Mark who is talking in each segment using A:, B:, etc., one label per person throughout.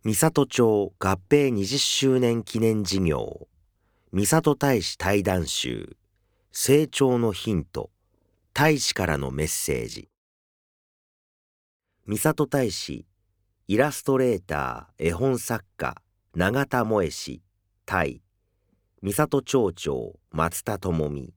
A: 美里町合併20周年記念事業、美里大使対談集、成長のヒント、大使からのメッセージ。美里大使、イラストレーター、絵本作家、永田萌氏、対、美里町長、松田智美。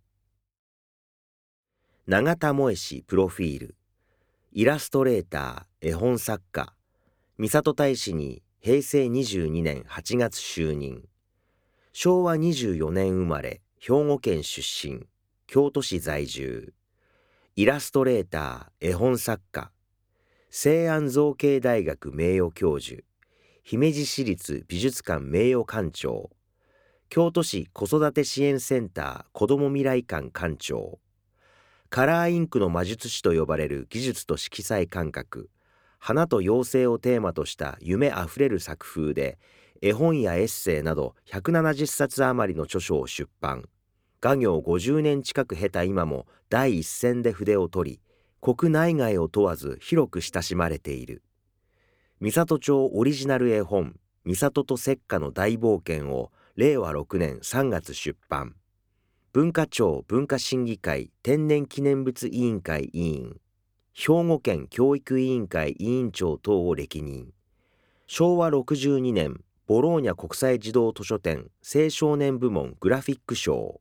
A: 永田萌氏プロフィール、イラストレーター、絵本作家、美里大使に平成22年8月就任。昭和24年生まれ、兵庫県出身、京都市在住。イラストレーター、絵本作家。西安造形大学名誉教授。姫路市立美術館名誉館長。京都市子育て支援センター子ども未来館館長。カラーインクの魔術師と呼ばれる技術と色彩感覚。花と妖精をテーマとした夢あふれる作風で、絵本やエッセイなど170冊余りの著書を出版。画業50年近く経た今も第一線で筆を取り、国内外を問わず広く親しまれている。美里町オリジナル絵本、美里と雪花の大冒険を令和6年3月出版。文化庁文化審議会天然記念物委員会委員。兵庫県教育委員会委員長等を歴任。昭和62年、ボローニャ国際児童図書展青少年部門グラフィック賞。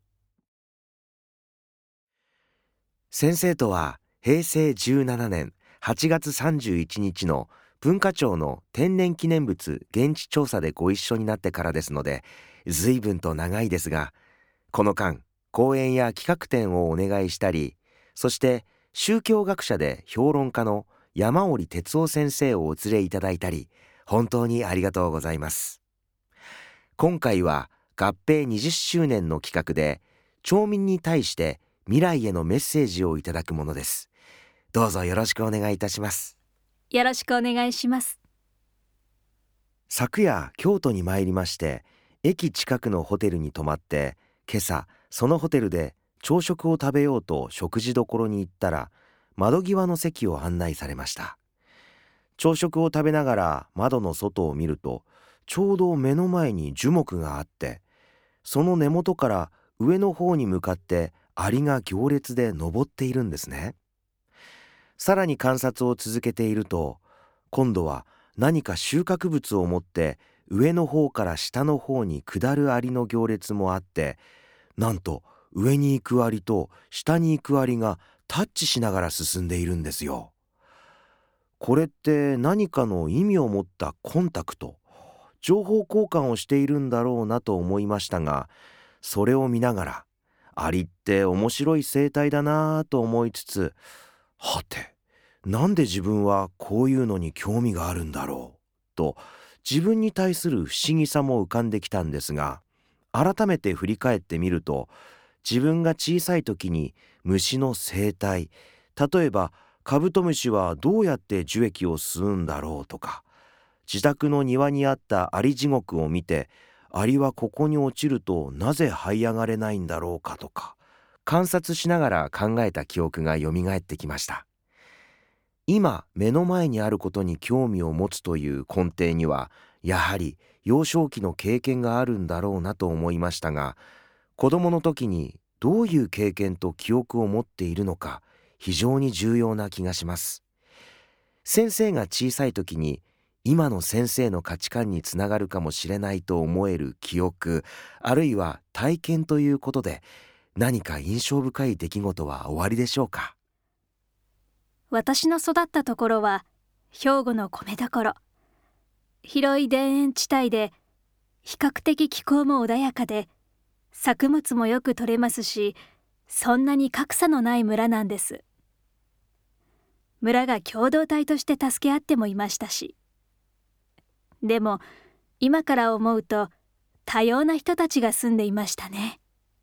A: 先生とは平成17年8月31日の文化庁の天然記念物現地調査でご一緒になってからですので、随分と長いですが、この間、講演や企画展をお願いしたり、そして宗教学者で評論家の山折哲夫先生をお連れいただいたり、本当にありがとうございます。今回は合併20周年の企画で、町民に対して未来へのメッセージをいただくものです。どうぞよろしくお願いいたします。
B: よろしくお願いします。
A: 昨夜京都に参りまして、駅近くのホテルに泊まって、今朝そのホテルで朝食を食べようと食事処に行ったら、窓際の席を案内されました。朝食を食べながら窓の外を見ると、ちょうど目の前に樹木があって、その根元から上の方に向かってアリが行列で登っているんですね。さらに観察を続けていると、今度は何か収穫物を持って上の方から下の方に下るアリの行列もあって、なんと上に行くアリと下に行くアリがタッチしながら進んでいるんですよ。これって何かの意味を持ったコンタクト、情報交換をしているんだろうなと思いましたが、それを見ながら、アリって面白い生態だなぁと思いつつ、はて、なんで自分はこういうのに興味があるんだろうと、自分に対する不思議さも浮かんできたんですが、改めて振り返ってみると、自分が小さい時に虫の生態、例えばカブトムシはどうやって樹液を吸うんだろうとか、自宅の庭にあったアリ地獄を見て、アリはここに落ちるとなぜ這い上がれないんだろうかとか、観察しながら考えた記憶がよみがえってきました。今目の前にあることに興味を持つという根底には、やはり幼少期の経験があるんだろうなと思いましたが、子供の時にどういう経験と記憶を持っているのか、非常に重要な気がします。先生が小さい時に今の先生の価値観につながるかもしれないと思える記憶、あるいは体験ということで、何か印象深い出来事はおありでしょうか。
B: 私の育ったところは兵庫の米どころ。広い田園地帯で、比較的気候も穏やかで、作物もよく取れますし、そんなに格差のない村なんです。村が共同体として助け合ってもいましたし。でも今から思うと多様な人たちが住んでいましたね。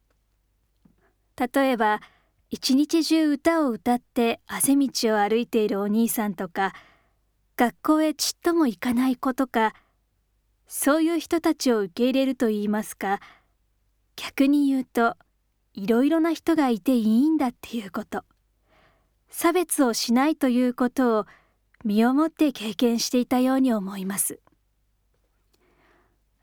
B: 例えば一日中歌を歌ってあぜ道を歩いているお兄さんとか、学校へちっとも行かない子とか、そういう人たちを受け入れるといいますか、逆に言うといろいろな人がいていいんだっていうこと、差別をしないということを身をもって経験していたように思います。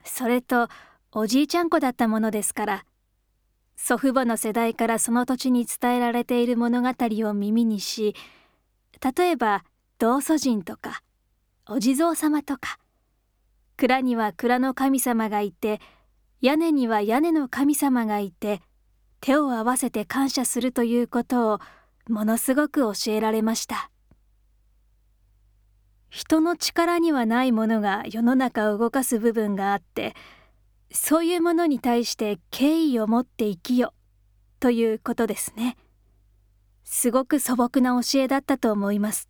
B: それとおじいちゃん子だったものですから、祖父母の世代からその土地に伝えられている物語を耳にし、例えば道祖神とかお地蔵様とか、蔵には蔵の神様がいて、屋根には屋根の神様がいて、手を合わせて感謝するということをものすごく教えられました。人の力にはないものが世の中を動かす部分があって、そういうものに対して敬意を持って生きよということですね。すごく素朴な教えだったと思います。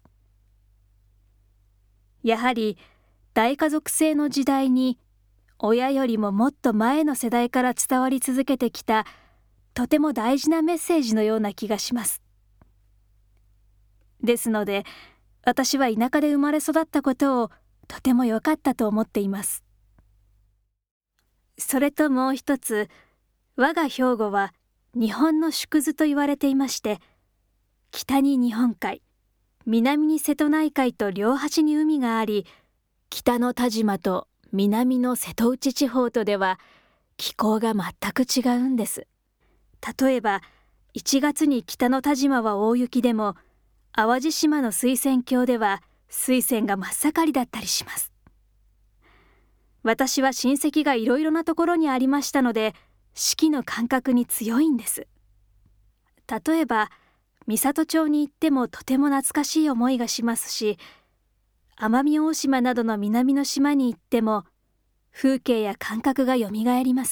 B: やはり大家族制の時代に、親よりももっと前の世代から伝わり続けてきたとても大事なメッセージのような気がします。ですので、私は田舎で生まれ育ったことをとても良かったと思っています。それともう一つ、我が兵庫は日本の縮図と言われていまして、北に日本海、南に瀬戸内海と両端に海があり、北の田島と南の瀬戸内地方とでは気候が全く違うんです。例えば1月に北の田島は大雪でも、淡路島の水仙峡では水仙が真っ盛りだったりします。私は親戚がいろいろなところにありましたので、四季の感覚に強いんです。例えば美郷町に行ってもとても懐かしい思いがしますし、奄美大島などの南の島に行っても風景や感覚がよみがえります。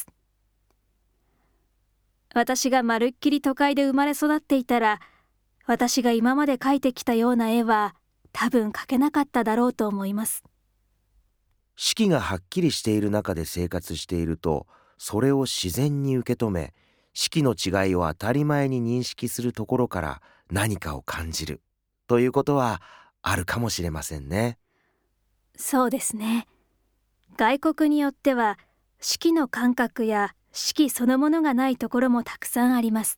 B: 私がまるっきり都会で生まれ育っていたら、私が今まで描いてきたような絵は多分描けなかっただろうと思います。
A: 四季がはっきりしている中で生活していると、それを自然に受け止め、四季の違いを当たり前に認識するところから何かを感じるということはあるかもしれませんね。
B: そうですね。外国によっては四季の感覚や四季そのものがないところもたくさんあります。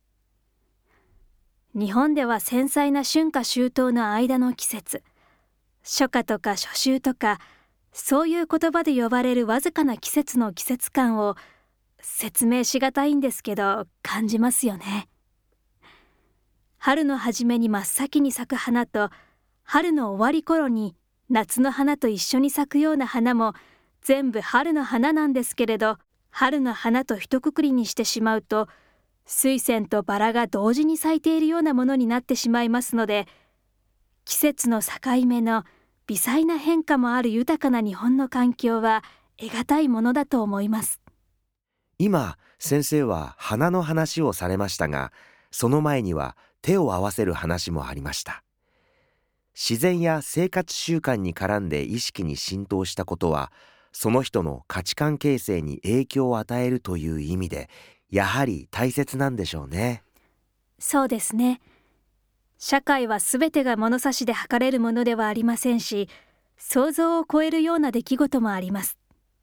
B: 日本では繊細な春夏秋冬の間の季節、初夏とか初秋とか、そういう言葉で呼ばれるわずかな季節の季節感を説明しがたいんですけど感じますよね。春の初めに真っ先に咲く花と、春の終わり頃に夏の花と一緒に咲くような花も全部春の花なんですけれど、春の花と一括りにしてしまうと、水仙とバラが同時に咲いているようなものになってしまいますので、季節の境目の微細な変化もある豊かな日本の環境は得難いものだと思います。
A: 今先生は花の話をされましたが、その前には手を合わせる話もありました。自然や生活習慣に絡んで意識に浸透したことは、その人の価値観形成に影響を与えるという意味で、やはり大切なんでしょうね。
B: そうですね。社会はすべてが物差しで測れるものではありませんし、想像を超えるような出来事もあります。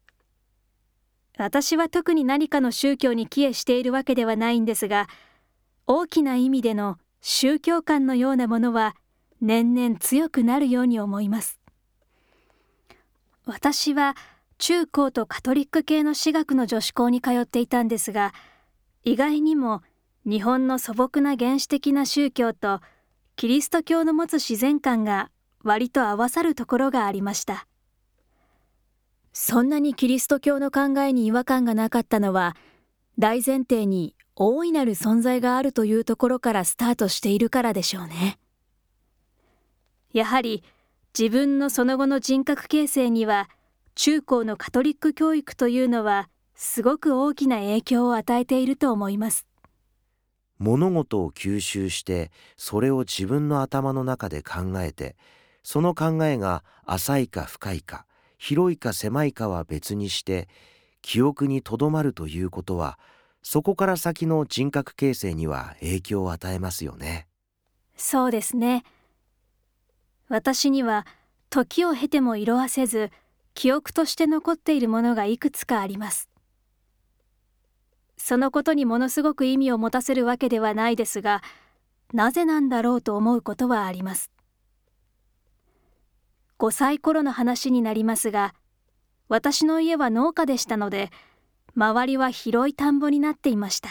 B: 私は特に何かの宗教に帰依しているわけではないんですが、大きな意味での宗教観のようなものは年々強くなるように思います。私は中高とカトリック系の私学の女子校に通っていたんですが、意外にも日本の素朴な原始的な宗教とキリスト教の持つ自然観が割と合わさるところがありました。そんなにキリスト教の考えに違和感がなかったのは、大前提に大いなる存在があるというところからスタートしているからでしょうね。やはり自分のその後の人格形成には、中高のカトリック教育というのはすごく大きな影響を与えていると思います。
A: 物事を吸収して、それを自分の頭の中で考えて、その考えが浅いか深いか、広いか狭いかは別にして、記憶にとどまるということは、そこから先の人格形成には影響を与えますよね。
B: そうですね。私には時を経ても色あせず、記憶として残っているものがいくつかあります。そのことにものすごく意味を持たせるわけではないですが、なぜなんだろうと思うことはあります。5歳頃の話になりますが、 私の家は農家でしたので、周りは広い田んぼになっていました。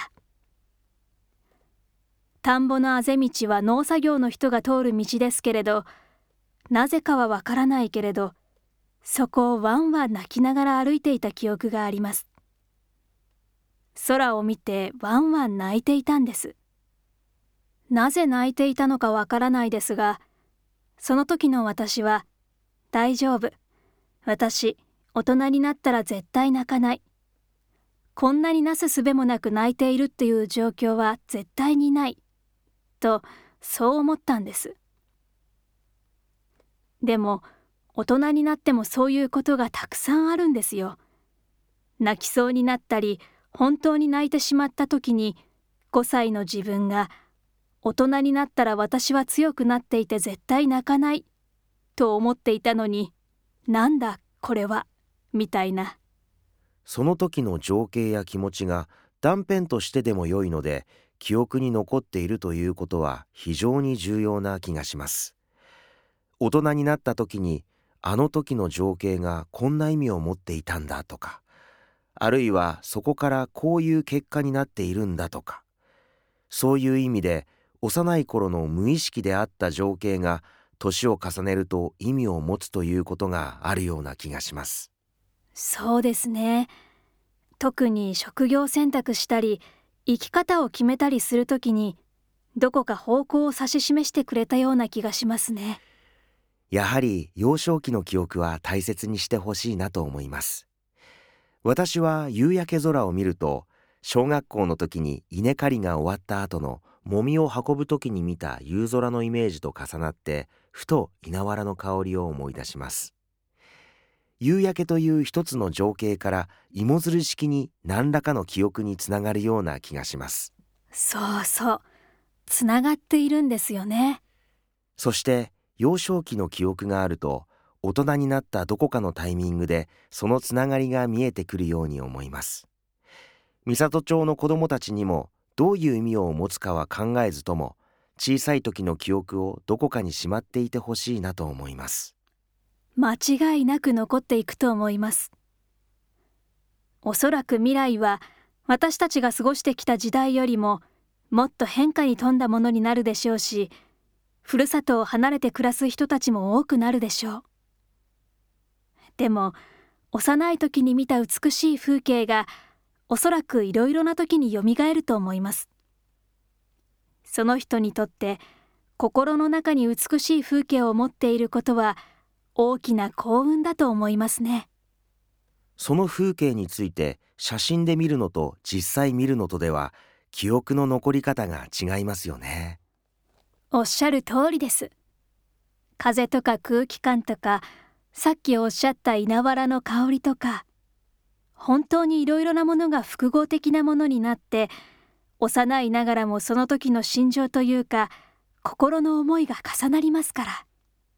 B: 田んぼのあぜ道は農作業の人が通る道ですけれど、なぜかはわからないけれど、そこをワンワン泣きながら歩いていた記憶があります。空を見てワンワン泣いていたんです。なぜ泣いていたのかわからないですが、その時の私は、大丈夫。私、大人になったら絶対泣かない。こんなになすすべもなく泣いているっていう状況は絶対にない。と、そう思ったんです。でも、大人になってもそういうことがたくさんあるんですよ。泣きそうになったり、本当に泣いてしまった時に、5歳の自分が、大人になったら私は強くなっていて絶対泣かない、と思っていたのに、なんだこれは、みたいな。
A: その時の情景や気持ちが断片としてでも良いので、記憶に残っているということは非常に重要な気がします。大人になった時に、あの時の情景がこんな意味を持っていたんだとか、あるいはそこからこういう結果になっているんだとか、そういう意味で幼い頃の無意識であった情景が年を重ねると意味を持つということがあるような気がします。
B: そうですね。特に職業選択したり、生き方を決めたりするときに、どこか方向を指し示してくれたような気がしますね。
A: やはり幼少期の記憶は大切にしてほしいなと思います。私は夕焼け空を見ると、小学校の時に稲刈りが終わった後のもみを運ぶ時に見た夕空のイメージと重なって、ふと稲わらの香りを思い出します。夕焼けという一つの情景から芋づる式に何らかの記憶につながるような気がします。
B: そうそう、つながっているんですよね。
A: そして幼少期の記憶があると、大人になったどこかのタイミングでそのつながりが見えてくるように思います。美郷町の子どもたちにもどういう意味を持つかは考えずとも、小さい時の記憶をどこかにしまっていてほしいなと思います。
B: 間違いなく残っていくと思います。おそらく未来は私たちが過ごしてきた時代よりももっと変化に富んだものになるでしょうし、ふるさとを離れて暮らす人たちも多くなるでしょう。でも幼い時に見た美しい風景がおそらくいろいろな時によみがえると思います。その人にとって心の中に美しい風景を持っていることは大きな幸運だと思いますね。
A: その風景について写真で見るのと実際見るのとでは、記憶の残り方が違いますよね。
B: おっしゃる通りです。風とか空気感とか、さっきおっしゃった稲わらの香りとか、本当にいろいろなものが複合的なものになって、幼いながらもその時の心情というか、心の思いが重なりますから。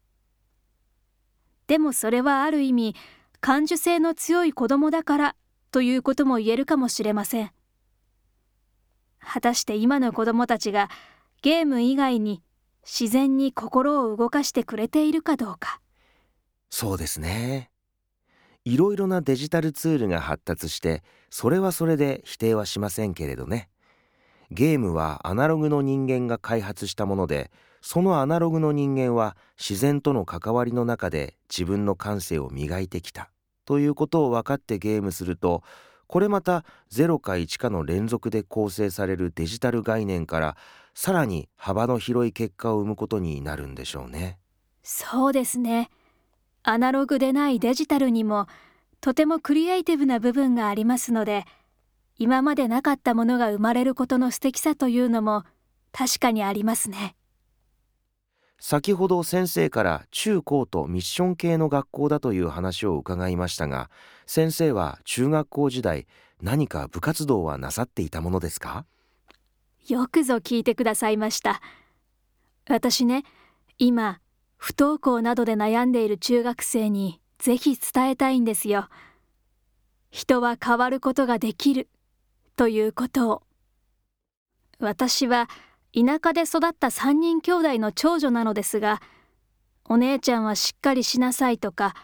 B: でもそれはある意味、感受性の強い子供だからということも言えるかもしれません。果たして今の子供たちがゲーム以外に自然に心を動かしてくれているかどうか。
A: そうですね。いろいろなデジタルツールが発達して、それはそれで否定はしませんけれどね。ゲームはアナログの人間が開発したもので、そのアナログの人間は自然との関わりの中で自分の感性を磨いてきたということを分かってゲームすると、これまた0か1かの連続で構成されるデジタル概念からさらに幅の広い結果を生むことになるんでしょうね。
B: そうですね。アナログでないデジタルにもとてもクリエイティブな部分がありますので、今までなかったものが生まれることの素敵さというのも確かにありますね。
A: 先ほど先生から中高とミッション系の学校だという話を伺いましたが、先生は中学校時代何か部活動はなさっていたものですか？
B: よくぞ聞いてくださいました。私ね、今不登校などで悩んでいる中学生にぜひ伝えたいんですよ。人は変わることができるということを。私は田舎で育った3人兄弟の長女なのですが、お姉ちゃんはしっかりしなさいとか、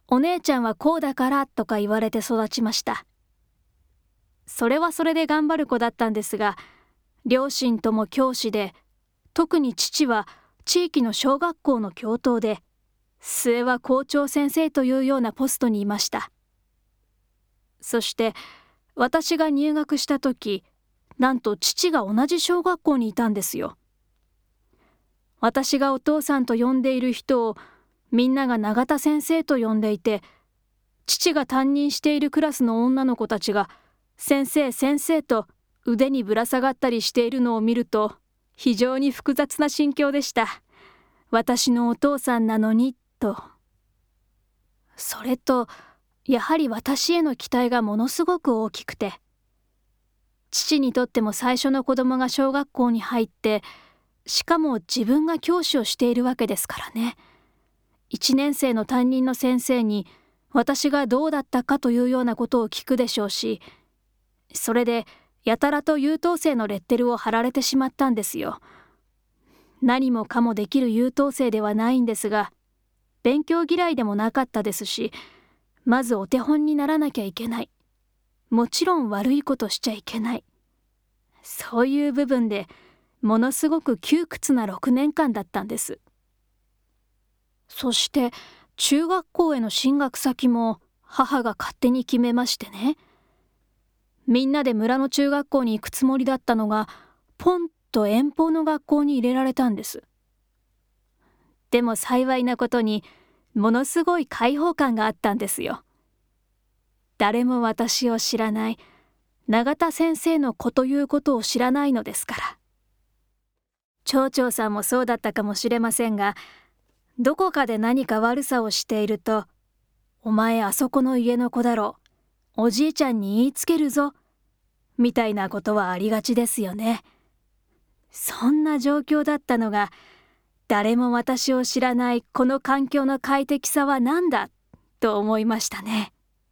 B: お姉ちゃんはこうだからとか言われて育ちました。それはそれで頑張る子だったんですが、両親とも教師で、特に父は地域の小学校の教頭で、末は校長先生というようなポストにいました。そして私が入学した時、なんと父が同じ小学校にいたんですよ。私がお父さんと呼んでいる人をみんなが永田先生と呼んでいて、父が担任しているクラスの女の子たちが先生先生と腕にぶら下がったりしているのを見ると非常に複雑な心境でした。私のお父さんなのにと。それとやはり私への期待がものすごく大きくて、父にとっても最初の子供が小学校に入って、しかも自分が教師をしているわけですからね。1年生の担任の先生に私がどうだったかというようなことを聞くでしょうし、それでやたらと優等生のレッテルを貼られてしまったんですよ。何もかもできる優等生ではないんですが、勉強嫌いでもなかったですし、まずお手本にならなきゃいけない。もちろん悪いことしちゃいけない。そういう部分でものすごく窮屈な6年間だったんです。そして中学校への進学先も母が勝手に決めましてね。みんなで村の中学校に行くつもりだったのが、ポンと遠方の学校に入れられたんです。でも幸いなことに、ものすごい開放感があったんですよ。誰も私を知らない、永田先生の子ということを知らないのですから。町長さんもそうだったかもしれませんが、どこかで何か悪さをしていると、お前あそこの家の子だろう、おじいちゃんに言いつけるぞ、みたいなことはありがちですよね。そんな状況だったのが、誰も私を知らないこの環境の快適さは何だと思いましたね。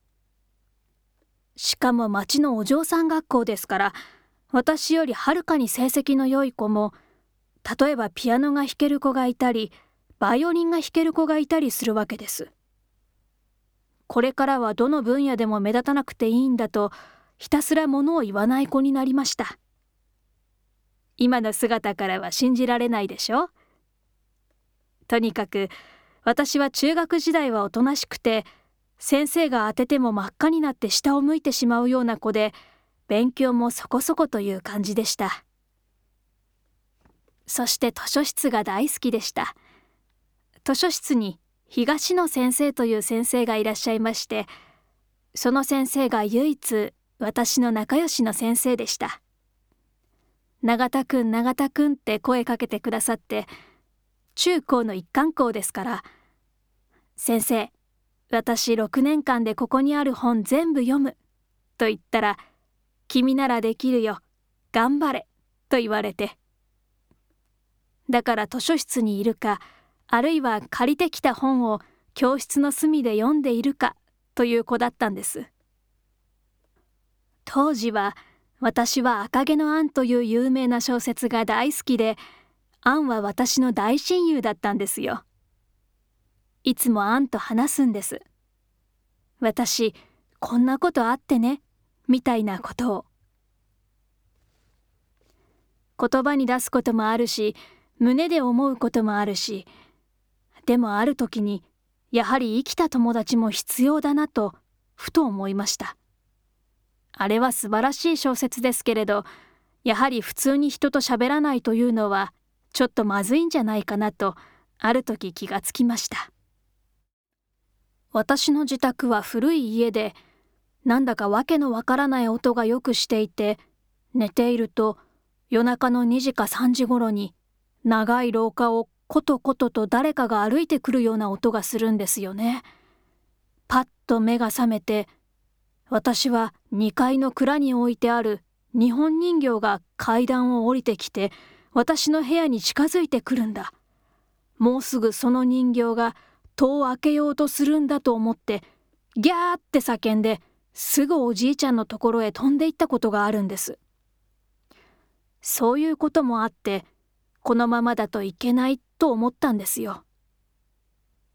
B: しかも町のお嬢さん学校ですから、私よりはるかに成績の良い子も、例えばピアノが弾ける子がいたり、バイオリンが弾ける子がいたりするわけです。これからはどの分野でも目立たなくていいんだと、ひたすらものを言わない子になりました。今の姿からは信じられないでしょ。とにかく私は中学時代はおとなしくて、先生が当てても真っ赤になって下を向いてしまうような子で、勉強もそこそこという感じでした。そして図書室が大好きでした。図書室に東野先生という先生がいらっしゃいまして、その先生が唯一私の仲良しの先生でした。永田くん永田くんって声かけてくださって、中高の一貫校ですから、先生、私6年間でここにある本全部読むと言ったら、君ならできるよ、頑張れと言われて、だから図書室にいるか、あるいは借りてきた本を教室の隅で読んでいるかという子だったんです。当時は私は赤毛のアンという有名な小説が大好きで、アンは私の大親友だったんですよ。いつもアンと話すんです。私、こんなことあってね、みたいなことを。言葉に出すこともあるし、胸で思うこともあるし、でもある時に、やはり生きた友達も必要だなと、ふと思いました。あれは素晴らしい小説ですけれど、やはり普通に人と喋らないというのは、ちょっとまずいんじゃないかなと、ある時気がつきました。私の自宅は古い家で、なんだかわけのわからない音がよくしていて、寝ていると夜中の2時か3時ごろに、長い廊下をコトコトと誰かが歩いてくるような音がするんですよね。パッと目が覚めて、私は2階の蔵に置いてある日本人形が階段を降りてきて、私の部屋に近づいてくるんだ。もうすぐその人形が戸を開けようとするんだと思って、ギャーって叫んで、すぐおじいちゃんのところへ飛んで行ったことがあるんです。そういうこともあって、このままだといけないと思ったんですよ。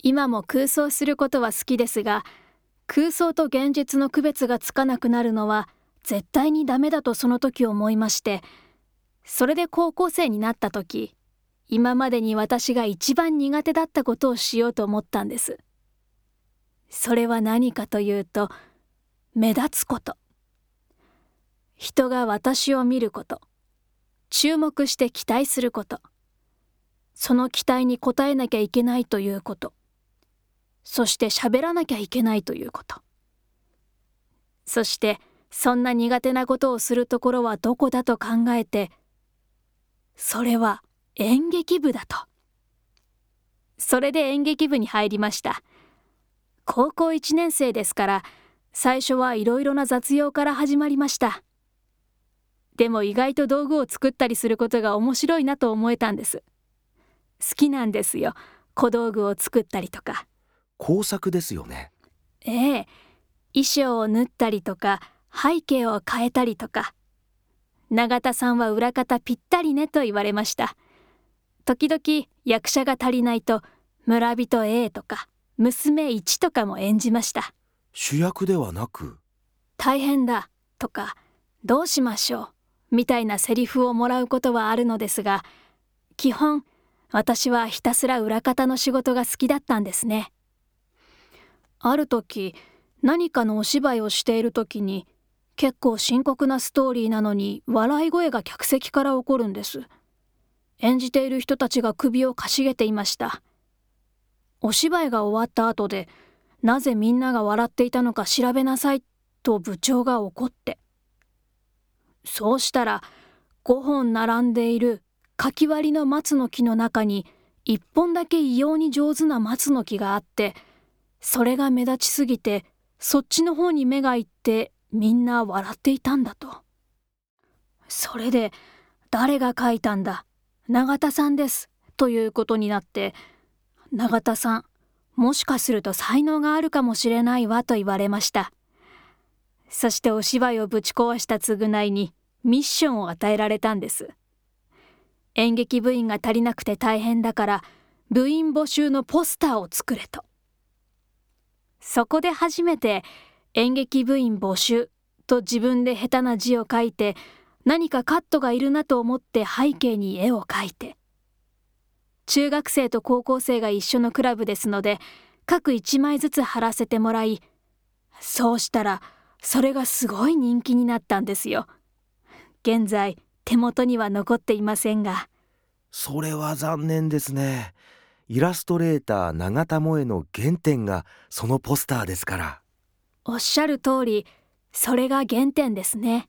B: 今も空想することは好きですが、空想と現実の区別がつかなくなるのは絶対にダメだとその時思いまして、それで高校生になった時、今までに私が一番苦手だったことをしようと思ったんです。それは何かというと、目立つこと。人が私を見ること、注目して期待すること、その期待に応えなきゃいけないということ、そして喋らなきゃいけないということ。そしてそんな苦手なことをするところはどこだと考えて、それは演劇部だと。それで演劇部に入りました。高校1年生ですから、最初はいろいろな雑用から始まりました。でも意外と道具を作ったりすることが面白いなと思えたんです。好きなんですよ、小道具を作ったりとか。
A: 工作ですよね。
B: ええ、衣装を縫ったりとか、背景を変えたりとか。永田さんは裏方ぴったりねと言われました。時々役者が足りないと、村人 A とか娘1とかも演じました。
A: 主役ではなく、
B: 大変だとか、どうしましょうみたいなセリフをもらうことはあるのですが、基本私はひたすら裏方の仕事が好きだったんですね。ある時、何かのお芝居をしている時に、結構深刻なストーリーなのに笑い声が客席から起こるんです。演じている人たちが首をかしげていました。お芝居が終わった後で、なぜみんなが笑っていたのか調べなさいと部長が怒って。そうしたら、5本並んでいるかき割りの松の木の中に1本だけ異様に上手な松の木があって、それが目立ちすぎてそっちの方に目がいってみんな笑っていたんだと。それで、誰が書いたんだ、永田さんですということになって、永田さん、もしかすると才能があるかもしれないわと言われました。そしてお芝居をぶち壊した償いにミッションを与えられたんです。演劇部員が足りなくて大変だから部員募集のポスターを作れと。そこで初めて演劇部員募集と自分で下手な字を書いて、何かカットがいるなと思って背景に絵を描いて、中学生と高校生が一緒のクラブですので、各1枚ずつ貼らせてもらい、そうしたらそれがすごい人気になったんですよ。現在手元には残っていませんが。
A: それは残念ですね。イラストレーター永田萌の原点がそのポスターですから。
B: おっしゃる通り、それが原点ですね。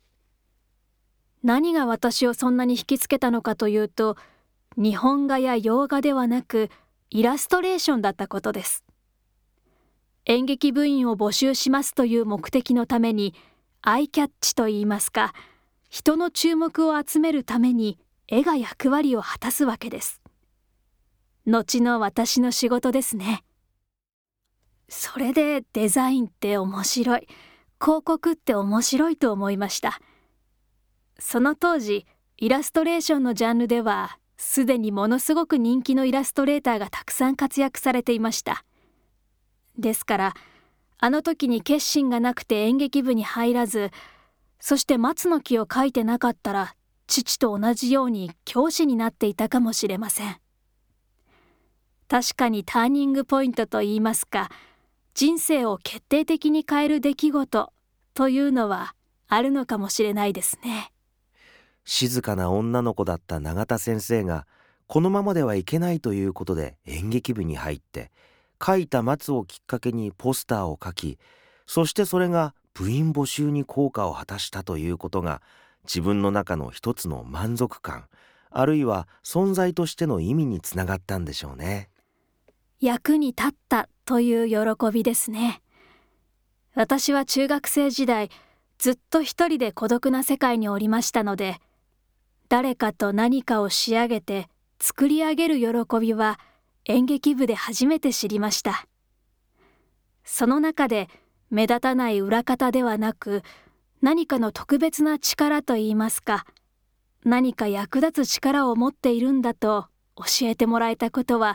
B: 何が私をそんなに引きつけたのかというと、日本画や洋画ではなくイラストレーションだったことです。演劇部員を募集しますという目的のために、アイキャッチといいますか、人の注目を集めるために絵が役割を果たすわけです。後の私の仕事ですね。それでデザインって面白い、広告って面白いと思いました。その当時、イラストレーションのジャンルでは、すでにものすごく人気のイラストレーターがたくさん活躍されていました。ですから、あの時に決心がなくて演劇部に入らず、そして松の木を描いてなかったら、父と同じように教師になっていたかもしれません。確かにターニングポイントといいますか、人生を決定的に変える出来事というのはあるのかもしれないですね。
A: 静かな女の子だった永田先生がこのままではいけないということで演劇部に入って、描いた松をきっかけにポスターを描き、そしてそれが部員募集に効果を果たしたということが、自分の中の一つの満足感、あるいは存在としての意味につながったんでしょうね。
B: 役に立ったという喜びですね。私は中学生時代、ずっと一人で孤独な世界におりましたので、誰かと何かを仕上げて作り上げる喜びは演劇部で初めて知りました。その中で目立たない裏方ではなく、何かの特別な力といいますか、何か役立つ力を持っているんだと教えてもらえたことは、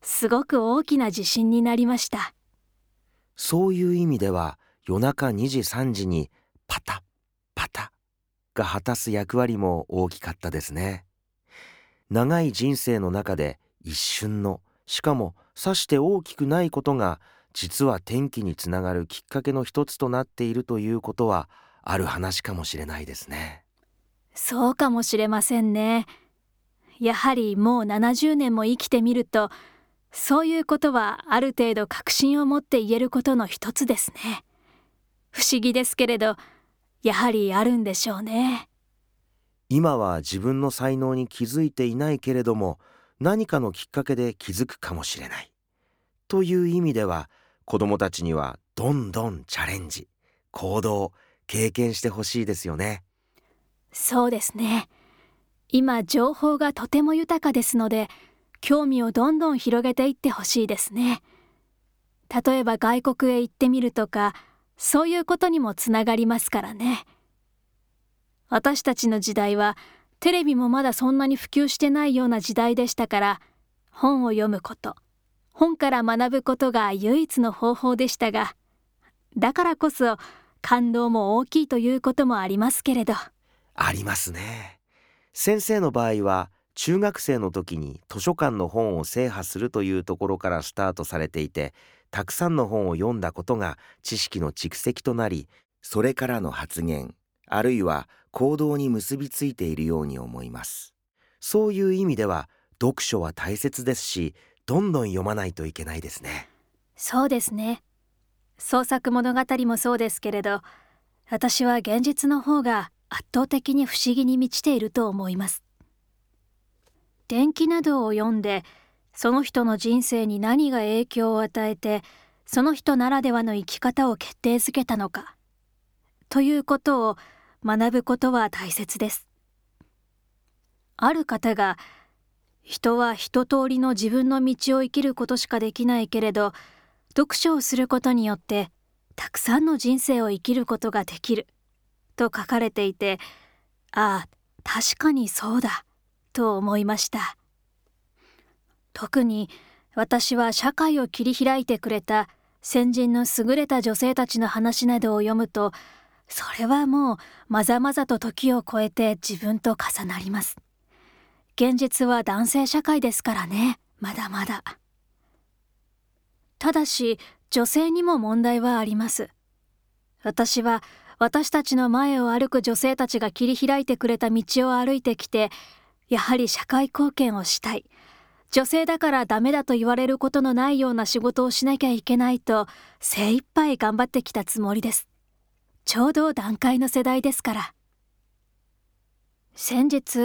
B: すごく大きな地震になりました。
A: そういう意味では夜中2時3時にパタッパタッが果たす役割も大きかったですね。長い人生の中で一瞬の、しかもさして大きくないことが実は転機につながるきっかけの一つとなっているということはある話かもしれないですね。
B: そうかもしれませんね。やはりもう70年も生きてみると、そういうことはある程度確信を持って言えることの一つですね。不思議ですけれど、やはりあるんでしょうね。
A: 今は自分の才能に気づいていないけれども、何かのきっかけで気づくかもしれない。という意味では、子どもたちにはどんどんチャレンジ、行動、経験してほしいですよね。
B: そうですね。今情報がとても豊かですので、興味をどんどん広げていってほしいですね。例えば外国へ行ってみるとか、そういうことにもつながりますからね。私たちの時代はテレビもまだそんなに普及してないような時代でしたから、本を読むこと、本から学ぶことが唯一の方法でしたが、だからこそ感動も大きいということもありますけれど。
A: ありますね。先生の場合は中学生の時に図書館の本を制覇するというところからスタートされていて、たくさんの本を読んだことが知識の蓄積となり、それからの発言、あるいは行動に結びついているように思います。そういう意味では読書は大切ですし、どんどん読まないといけないですね。
B: そうですね。創作物語もそうですけれど、私は現実の方が圧倒的に不思議に満ちていると思います。伝記などを読んで、その人の人生に何が影響を与えて、その人ならではの生き方を決定づけたのか、ということを学ぶことは大切です。ある方が、人は一通りの自分の道を生きることしかできないけれど、読書をすることによってたくさんの人生を生きることができると書かれていて、ああ、確かにそうだと思いました。特に私は社会を切り開いてくれた先人の優れた女性たちの話などを読むと、それはもうまざまざと時を超えて自分と重なります。現実は男性社会ですからね、まだまだ。ただし女性にも問題はあります。私は私たちの前を歩く女性たちが切り開いてくれた道を歩いてきて、やはり社会貢献をしたい、女性だからダメだと言われることのないような仕事をしなきゃいけないと精一杯頑張ってきたつもりです。ちょうど団塊の世代ですから。先日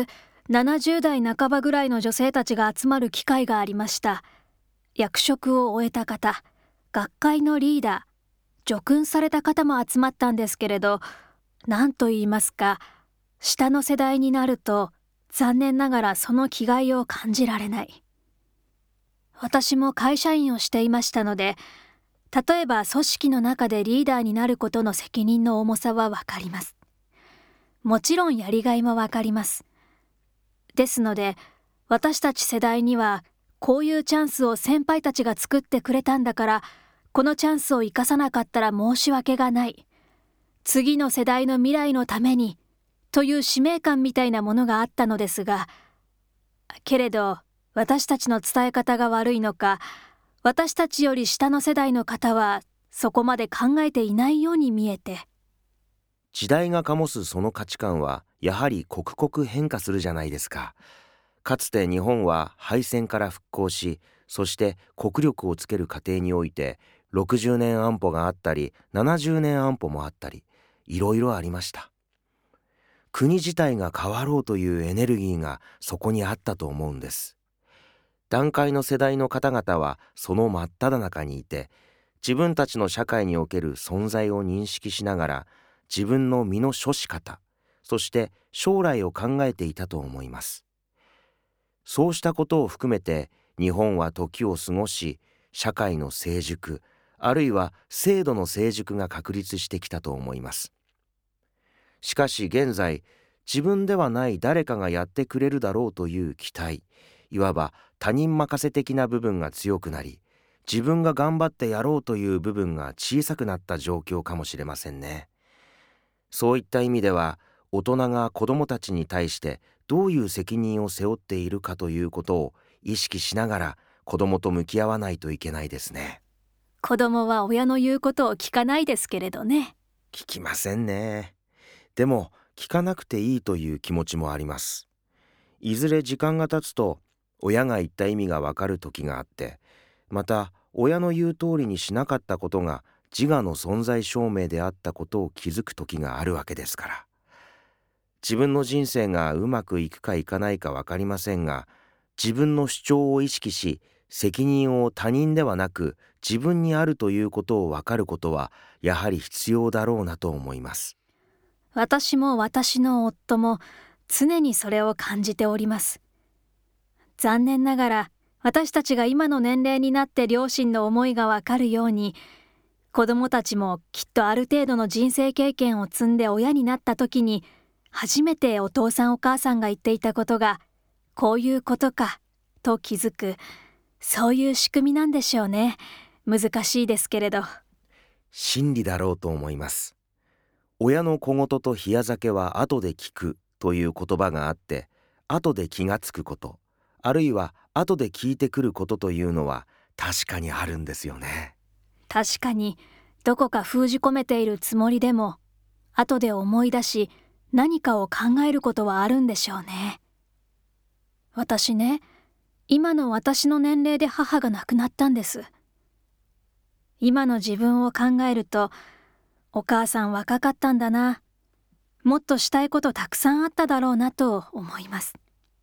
B: 70代半ばぐらいの女性たちが集まる機会がありました。役職を終えた方、学会のリーダー、叙勲された方も集まったんですけれど、何と言いますか、下の世代になると残念ながらその気概を感じられない。私も会社員をしていましたので、例えば組織の中でリーダーになることの責任の重さはわかります。もちろんやりがいもわかります。ですので、私たち世代にはこういうチャンスを先輩たちが作ってくれたんだから、このチャンスを生かさなかったら申し訳がない。次の世代の未来のために、という使命感みたいなものがあったのですが、けれど私たちの伝え方が悪いのか、私たちより下の世代の方はそこまで考えていないように見えて。
A: 時代が醸すその価値観はやはり刻々変化するじゃないですか。かつて日本は敗戦から復興し、そして国力をつける過程において60年安保があったり70年安保もあったり、いろいろありました。国自体が変わろうというエネルギーがそこにあったと思うんです。団塊の世代の方々はその真っ只中にいて、自分たちの社会における存在を認識しながら、自分の身の処し方、そして将来を考えていたと思います。そうしたことを含めて日本は時を過ごし、社会の成熟、あるいは制度の成熟が確立してきたと思います。しかし現在、自分ではない誰かがやってくれるだろうという期待、 いわば他人任せ的な部分が強くなり、自分が頑張ってやろうという部分が小さくなった状況かもしれませんね。そういった意味では、大人が子どもたちに対してどういう責任を背負っているかということを意識しながら子どもと向き合わないといけないですね。
B: 子供は親の言うことを聞かないですけれどね。
A: 聞きませんね。でも聞かなくていいという気持ちもあります。いずれ時間が経つと親が言った意味がわかる時があって、また親の言う通りにしなかったことが自我の存在証明であったことを気づく時があるわけですから。自分の人生がうまくいくかいかないか分かりませんが、自分の主張を意識し、責任を他人ではなく自分にあるということを分かることはやはり必要だろうなと思います。
B: 私も私の夫も常にそれを感じております。残念ながら私たちが今の年齢になって両親の思いがわかるように、子供たちもきっとある程度の人生経験を積んで親になった時に、初めてお父さんお母さんが言っていたことがこういうことかと気づく、そういう仕組みなんでしょうね。難しいですけれど。
A: 真理だろうと思います。親の小言と冷や酒は後で聞くという言葉があって、後で気がつくこと、あるいは後で聞いてくることというのは確かにあるんですよね。
B: 確かにどこか封じ込めているつもりでも、後で思い出し何かを考えることはあるんでしょうね。私ね、今の私の年齢で母が亡くなったんです。今の自分を考えると、お母さん若かったんだな、もっとしたいことたくさんあっただろうなと思います。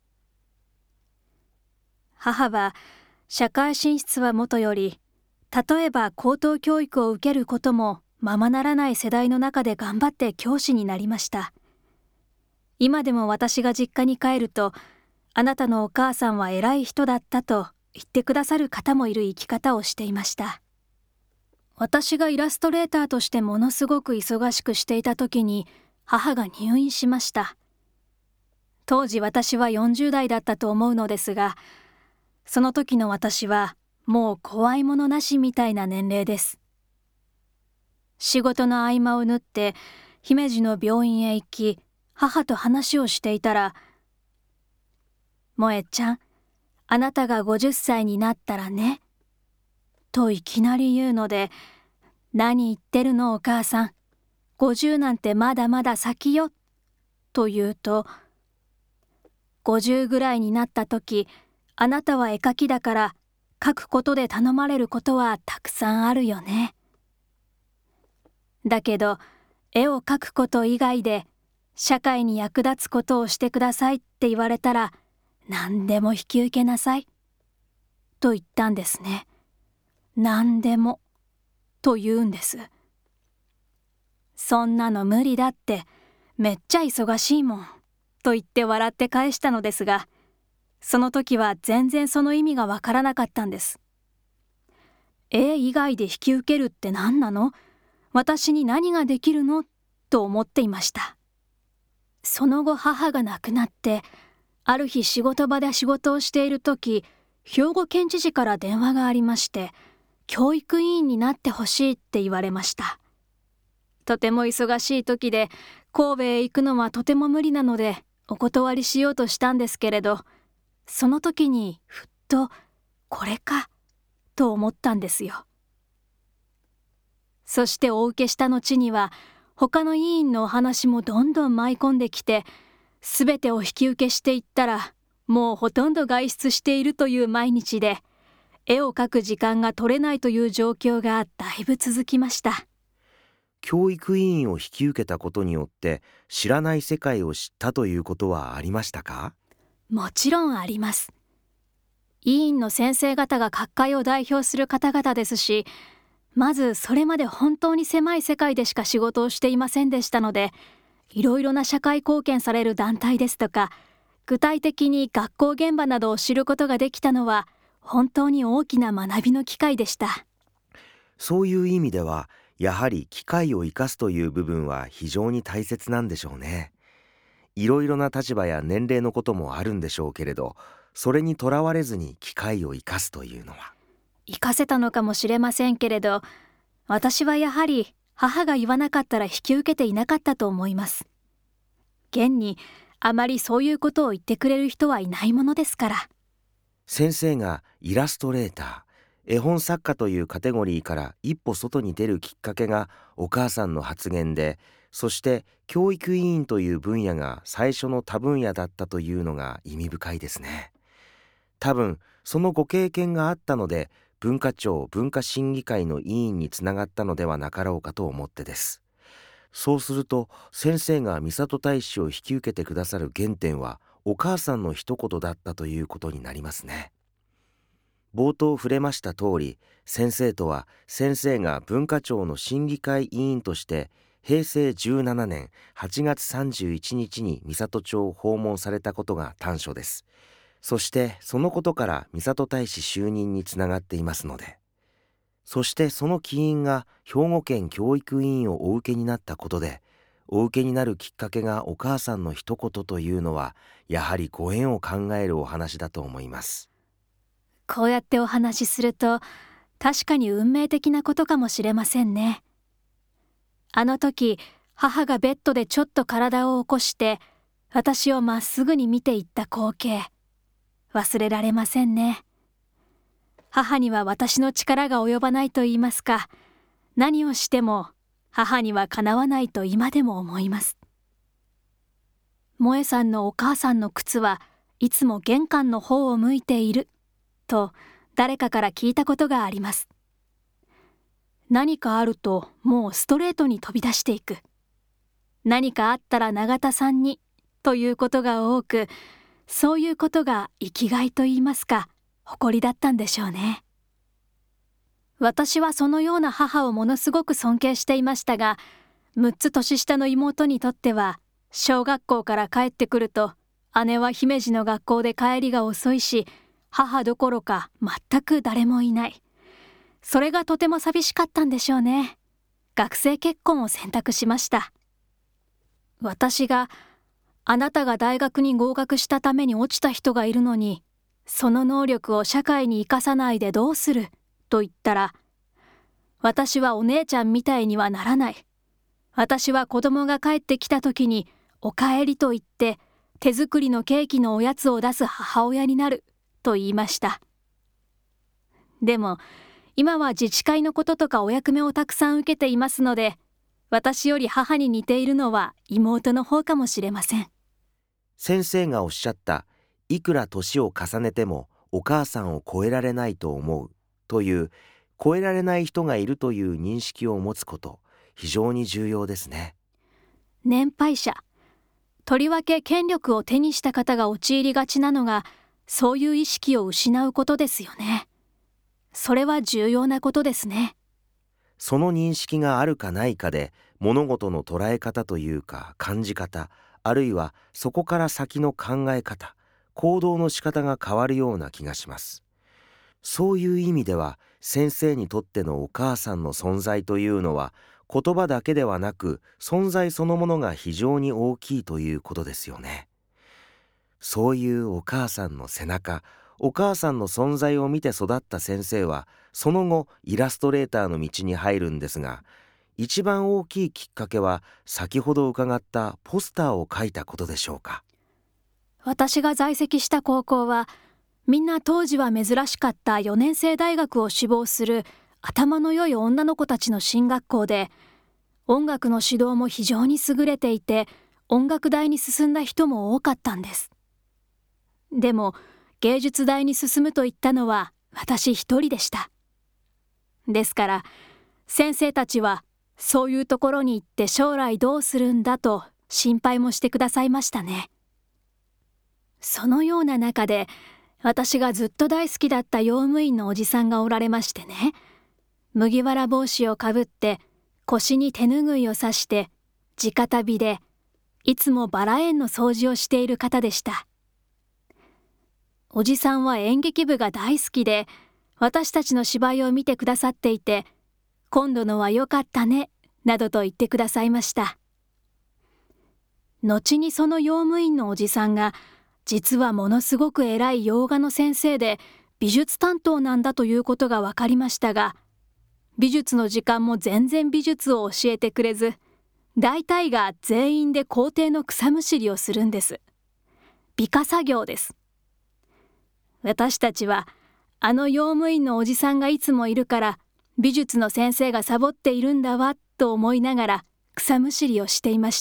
B: 母は社会進出はもとより、例えば高等教育を受けることもままならない世代の中で頑張って教師になりました。今でも私が実家に帰ると、あなたのお母さんは偉い人だったと言ってくださる方もいる生き方をしていました。私がイラストレーターとしてものすごく忙しくしていた時に母が入院しました。当時私は40代だったと思うのですが、その時の私はもう怖いものなしみたいな年齢です。仕事の合間を縫って姫路の病院へ行き、母と話をしていたら、萌えちゃん、あなたが50歳になったらね、といきなり言うので、何言ってるのお母さん、50なんてまだまだ先よ、と言うと、50ぐらいになった時、あなたは絵描きだから描くことで頼まれることはたくさんあるよね。だけど絵を描くこと以外で社会に役立つことをしてくださいって言われたら何でも引き受けなさいと言ったんですね。何でもと言うんです。そんなの無理だって、めっちゃ忙しいもんと言って笑って返したのですが、その時は全然その意味がわからなかったんです。絵以外で引き受けるって何なの？私に何ができるの？と思っていました。その後母が亡くなって、ある日仕事場で仕事をしている時、兵庫県知事から電話がありまして、教育委員になってほしいって言われました。とても忙しい時で、神戸へ行くのはとても無理なので、お断りしようとしたんですけれど、その時にふっと、これか、と思ったんですよ。そしてお受けした後には、他の委員のお話もどんどん舞い込んできて、すべてを引き受けしていったら、もうほとんど外出しているという毎日で、絵を描く時間が取れないという状況がだいぶ続きました。
A: 教育委員を引き受けたことによって知らない世界を知ったということはありましたか？
B: もちろんあります。委員の先生方が各界を代表する方々ですし、まずそれまで本当に狭い世界でしか仕事をしていませんでしたので、いろいろな社会貢献される団体ですとか、具体的に学校現場などを知ることができたのは、本当に大きな学びの機会でした。
A: そういう意味では、やはり機会を生かすという部分は非常に大切なんでしょうね。いろいろな立場や年齢のこともあるんでしょうけれど、 それにとらわれずに機会を生かすというのは。
B: 生かせたのかもしれませんけれど、私はやはり母が言わなかったら引き受けていなかったと思います。現にあまりそういうことを言ってくれる人はいないものですから。
A: 先生がイラストレーター、絵本作家というカテゴリーから一歩外に出るきっかけがお母さんの発言で、そして教育委員という分野が最初の他分野だったというのが意味深いですね。多分そのご経験があったので、文化庁文化審議会の委員につながったのではなかろうかと思ってです。そうすると先生が美里大使を引き受けてくださる原点はお母さんの一言だったということになりますね。冒頭触れました通り、先生とは先生が文化庁の審議会委員として平成17年8月31日に美里町を訪問されたことが端緒です。そしてそのことから美里大使就任につながっていますので、そしてその起因が兵庫県教育委員をお受けになったことで、お受けになるきっかけがお母さんの一言というのは、やはりご縁を考えるお話だと思います。
B: こうやってお話しすると、確かに運命的なことかもしれませんね。あの時、母がベッドでちょっと体を起こして、私をまっすぐに見ていった光景、忘れられませんね。母には私の力が及ばないと言いますか、何をしても母にはかなわないと今でも思います。萌さんのお母さんの靴はいつも玄関の方を向いていると誰かから聞いたことがあります。何かあるともうストレートに飛び出していく。何かあったら永田さんにということが多く、そういうことが生きがいと言いますか、誇りだったんでしょうね。私はそのような母をものすごく尊敬していましたが、6つ年下の妹にとっては、小学校から帰ってくると、姉は姫路の学校で帰りが遅いし、母どころか全く誰もいない。それがとても寂しかったんでしょうね。学生結婚を選択しました。私が、あなたが大学に合格したために落ちた人がいるのに、その能力を社会に生かさないでどうすると言ったら、私はお姉ちゃんみたいにはならない。私は子供が帰ってきた時におかえりと言って手作りのケーキのおやつを出す母親になると言いました。でも今は自治会のこととかお役目をたくさん受けていますので、私より母に似ているのは妹の方かもしれません。
A: 先生がおっしゃった、いくら年を重ねてもお母さんを超えられないと思うという、超えられない人がいるという認識を持つこと、非常に重要ですね。
B: 年配者、とりわけ権力を手にした方が陥りがちなのが、そういう意識を失うことですよね。それは重要なことですね。
A: その認識があるかないかで、物事の捉え方というか感じ方、あるいはそこから先の考え方、行動の仕方が変わるような気がします。そういう意味では、先生にとってのお母さんの存在というのは、言葉だけではなく、存在そのものが非常に大きいということですよね。そういうお母さんの背中、お母さんの存在を見て育った先生は、その後イラストレーターの道に入るんですが、一番大きいきっかけは先ほど伺ったポスターを描いたことでしょうか。
B: 私が在籍した高校は、みんな当時は珍しかった4年生大学を志望する頭の良い女の子たちの進学校で、音楽の指導も非常に優れていて、音楽大に進んだ人も多かったんです。でも芸術大に進むと言ったのは私一人でした。ですから先生たちはそういうところに行って将来どうするんだと心配もしてくださいましたね。そのような中で私がずっと大好きだった用務員のおじさんがおられましてね、麦わら帽子をかぶって腰に手ぬぐいを刺して直旅でいつもバラ園の掃除をしている方でした。おじさんは演劇部が大好きで、私たちの芝居を見てくださっていて、今度のは良かったね、などと言ってくださいました。後にその用務員のおじさんが、 実はものすごく偉い洋画の先生で美術担当なんだということが分かりましたが、美術の時間も全然美術を教えてくれず、大体が全員で校庭の草むしりをするんです。美化作業です。私たちはあの用務員のおじさんがいつもいるから美術の先生がサボっているんだわと思いながら草むしりをしていました。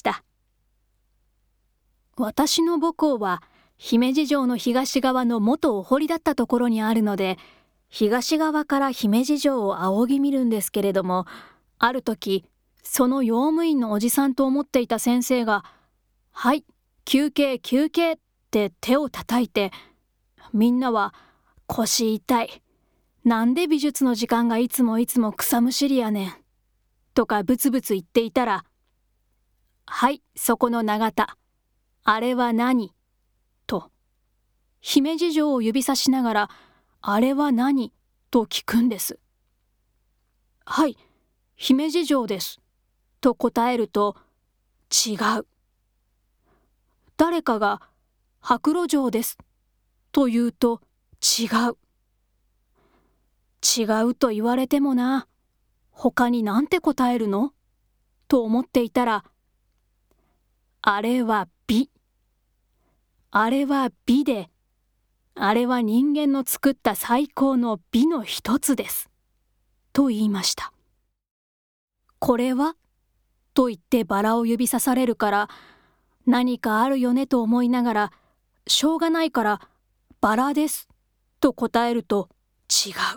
B: 私の母校は姫路城の東側の元お堀だったところにあるので、東側から姫路城を仰ぎ見るんですけれども、ある時その用務員のおじさんと思っていた先生が「はい、休憩休憩」って手を叩いて、みんなは「腰痛い、なんで美術の時間がいつも草むしりやねん」とかブツブツ言っていたら「はい、そこの永田、あれは何？」と姫路城を指さしながら「あれは何？」と聞くんです。はい、姫路城ですと答えると、違う。誰かが白露城ですと言うと、違う。違うと言われてもな、他になんて答えるのと思っていたら、あれは美。あれは美で、あれは人間の作った最高の美の一つです。と言いました。これはと言ってバラを指さされるから、何かあるよねと思いながら、しょうがないからバラですと答えると、違う。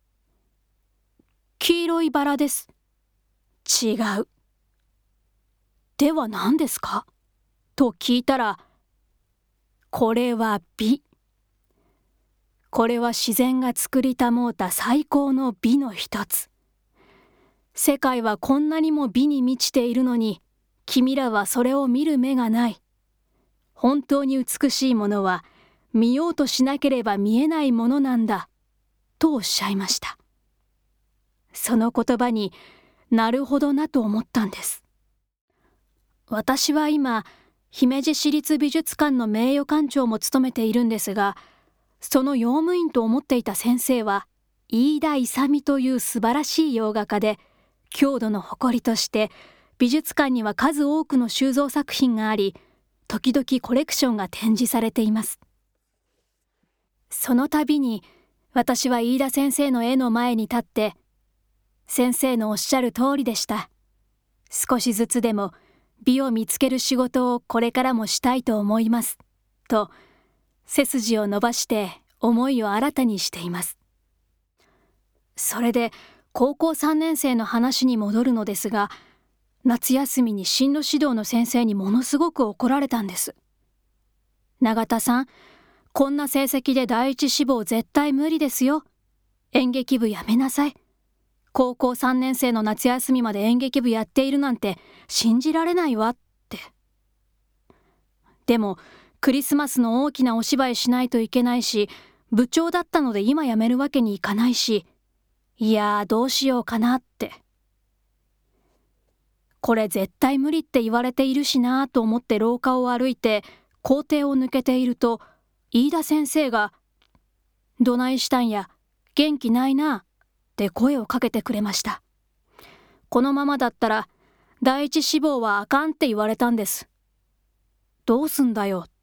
B: 黄色いバラです。違う。では何ですかと聞いたら、これは美。これは自然が作りたもうた最高の美の一つ。世界はこんなにも美に満ちているのに、君らはそれを見る目がない。本当に美しいものは見ようとしなければ見えないものなんだ、とおっしゃいました。その言葉になるほどなと思ったんです。私は今、姫路市立美術館の名誉館長も務めているんですが、その用務員と思っていた先生は、飯田勇という素晴らしい洋画家で、郷土の誇りとして美術館には数多くの収蔵作品があり、時々コレクションが展示されています。その度に私は飯田先生の絵の前に立って、先生のおっしゃる通りでした。少しずつでも美を見つける仕事をこれからもしたいと思います。と、背筋を伸ばして思いを新たにしています。それで高校3年生の話に戻るのですが、夏休みに進路指導の先生にものすごく怒られたんです。永田さん、こんな成績で第一志望絶対無理ですよ。演劇部やめなさい。高校3年生の夏休みまで演劇部やっているなんて信じられないわって。でもクリスマスの大きなお芝居しないといけないし、部長だったので今辞めるわけにいかないし、いやーどうしようかなって。これ絶対無理って言われているしなと思って廊下を歩いて校庭を抜けていると、飯田先生が「どないしたんや、元気ないな」って声をかけてくれました。このままだったら第一志望はあかんって言われたんです。どうすんだよって。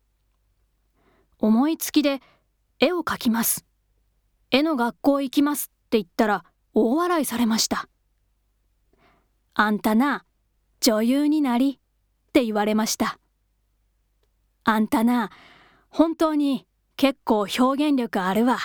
B: 思いつきで絵を描きます。絵の学校行きますって言ったら大笑いされました。あんたな、女優になりって言われました。あんたな、本当に結構表現力あるわって。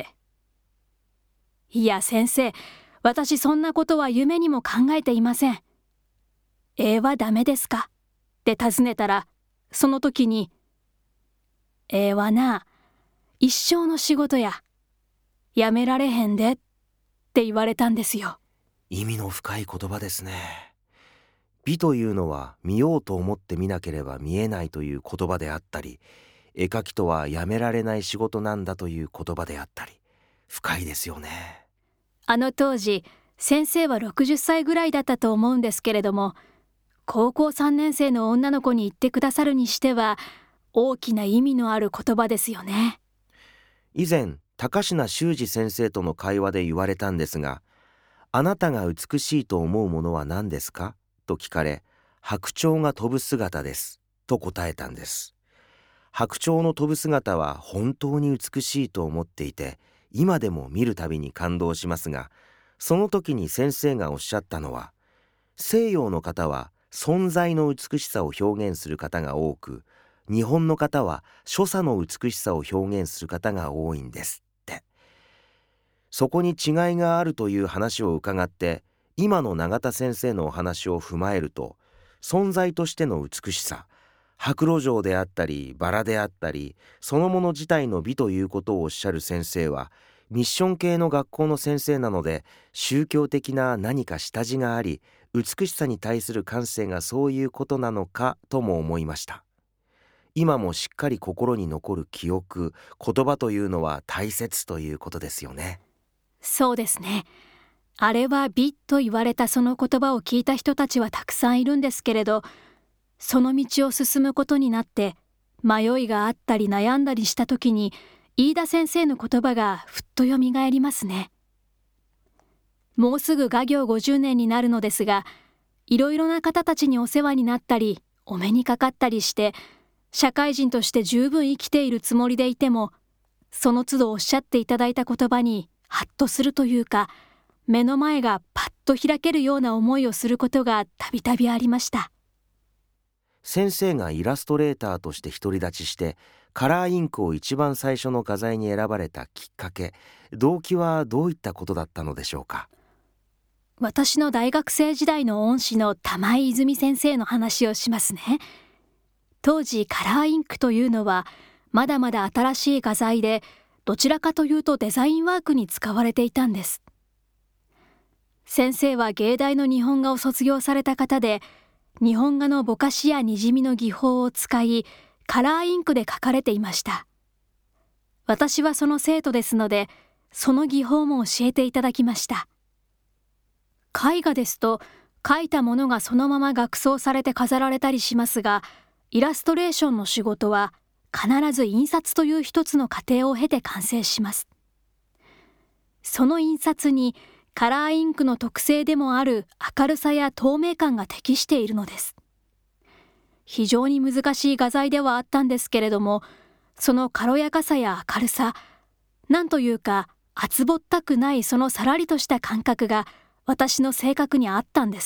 B: いや先生、私そんなことは夢にも考えていません。絵はダメですかって尋ねたら、その時に、絵はな、一生の仕事や。やめられへんでって言われたんですよ。
A: 意味の深い言葉ですね。美というのは見ようと思って見なければ見えないという言葉であったり、絵描きとはやめられない仕事なんだという言葉であったり、深いですよね。
B: あの当時、先生は60歳ぐらいだったと思うんですけれども、高校3年生の女の子に言ってくださるにしては、 大きな意味のある言葉ですよね。
A: 以前高階修二先生との会話で言われたんですが、あなたが美しいと思うものは何ですかと聞かれ、白鳥が飛ぶ姿ですと答えたんです。白鳥の飛ぶ姿は本当に美しいと思っていて、今でも見るたびに感動しますが、その時に先生がおっしゃったのは、西洋の方は存在の美しさを表現する方が多く、日本の方は所作の美しさを表現する方が多いんですって。そこに違いがあるという話を伺って、今の永田先生のお話を踏まえると、存在としての美しさ、白露城であったりバラであったり、そのもの自体の美ということをおっしゃる先生は、ミッション系の学校の先生なので、宗教的な何か下地があり、美しさに対する感性がそういうことなのかとも思いました。今もしっかり心に残る記憶、言葉というのは大切ということですよね。
B: そうですね。あれは美と言われたその言葉を聞いた人たちはたくさんいるんですけれど、その道を進むことになって迷いがあったり悩んだりした時に、飯田先生の言葉がふっとよみがえりますね。もうすぐ画業50年になるのですが、いろいろな方たちにお世話になったりお目にかかったりして、社会人として十分生きているつもりでいても、その都度おっしゃっていただいた言葉にハッとするというか、目の前がパッと開けるような思いをすることがたびたびありました。
A: 先生がイラストレーターとして独り立ちして、カラーインクを一番最初の画材に選ばれたきっかけ、動機はどういったことだったのでしょうか。
B: 私の大学生時代の恩師の玉井泉先生の話をしますね。当時カラーインクというのはまだまだ新しい画材で、どちらかというとデザインワークに使われていたんです。先生は芸大の日本画を卒業された方で、日本画のぼかしやにじみの技法を使い、カラーインクで描かれていました。私はその生徒ですので、その技法も教えていただきました。絵画ですと、描いたものがそのまま額装されて飾られたりしますが、イラストレーションの仕事は必ず印刷という一つの過程を経て完成します。その印刷にカラーインクの特性でもある明るさや透明感が適しているのです。非常に難しい画材ではあったんですけれども、その軽やかさや明るさ、なんというか厚ぼったくないそのさらりとした感覚が私の性格にあったんです。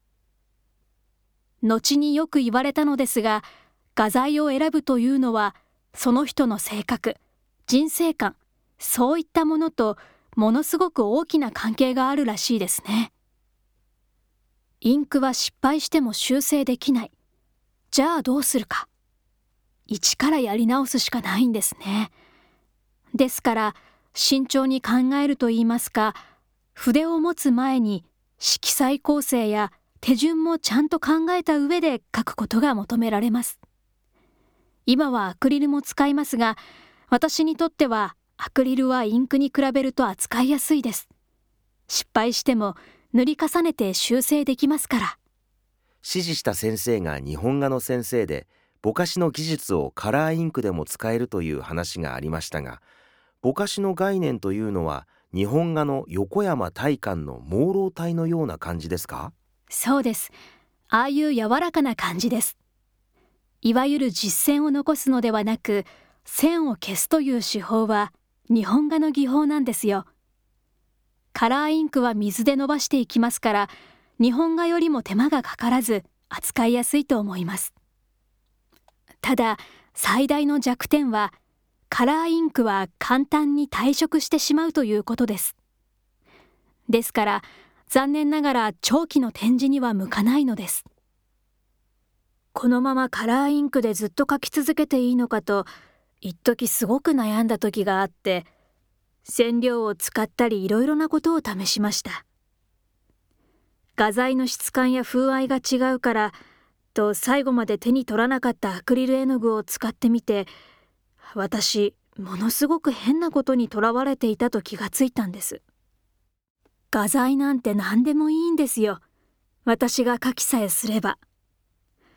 B: 後によく言われたのですが、画材を選ぶというのはその人の性格、人生観、そういったものとものすごく大きな関係があるらしいですね。インクは失敗しても修正できない。じゃあどうするか。一からやり直すしかないんですね。ですから慎重に考えると言いますか、筆を持つ前に色彩構成や手順もちゃんと考えた上で描くことが求められます。今はアクリルも使いますが、私にとってはアクリルはインクに比べると扱いやすいです。失敗しても塗り重ねて修正できますから。
A: 指示した先生が日本画の先生で、ぼかしの技術をカラーインクでも使えるという話がありましたが、ぼかしの概念というのは日本画の横山大観の朦朧体のような感じですか？
B: そうです。ああいう柔らかな感じです。いわゆる実線を残すのではなく、線を消すという手法は日本画の技法なんですよ。カラーインクは水で伸ばしていきますから、日本画よりも手間がかからず扱いやすいと思います。ただ最大の弱点は、カラーインクは簡単に退色してしまうということです。ですから残念ながら長期の展示には向かないのです。このままカラーインクでずっと描き続けていいのかと一時すごく悩んだ時があって、染料を使ったりいろいろなことを試しました。画材の質感や風合いが違うからと最後まで手に取らなかったアクリル絵の具を使ってみて、私ものすごく変なことにとらわれていたと気がついたんです。画材なんて何でもいいんですよ。私が描きさえすれば。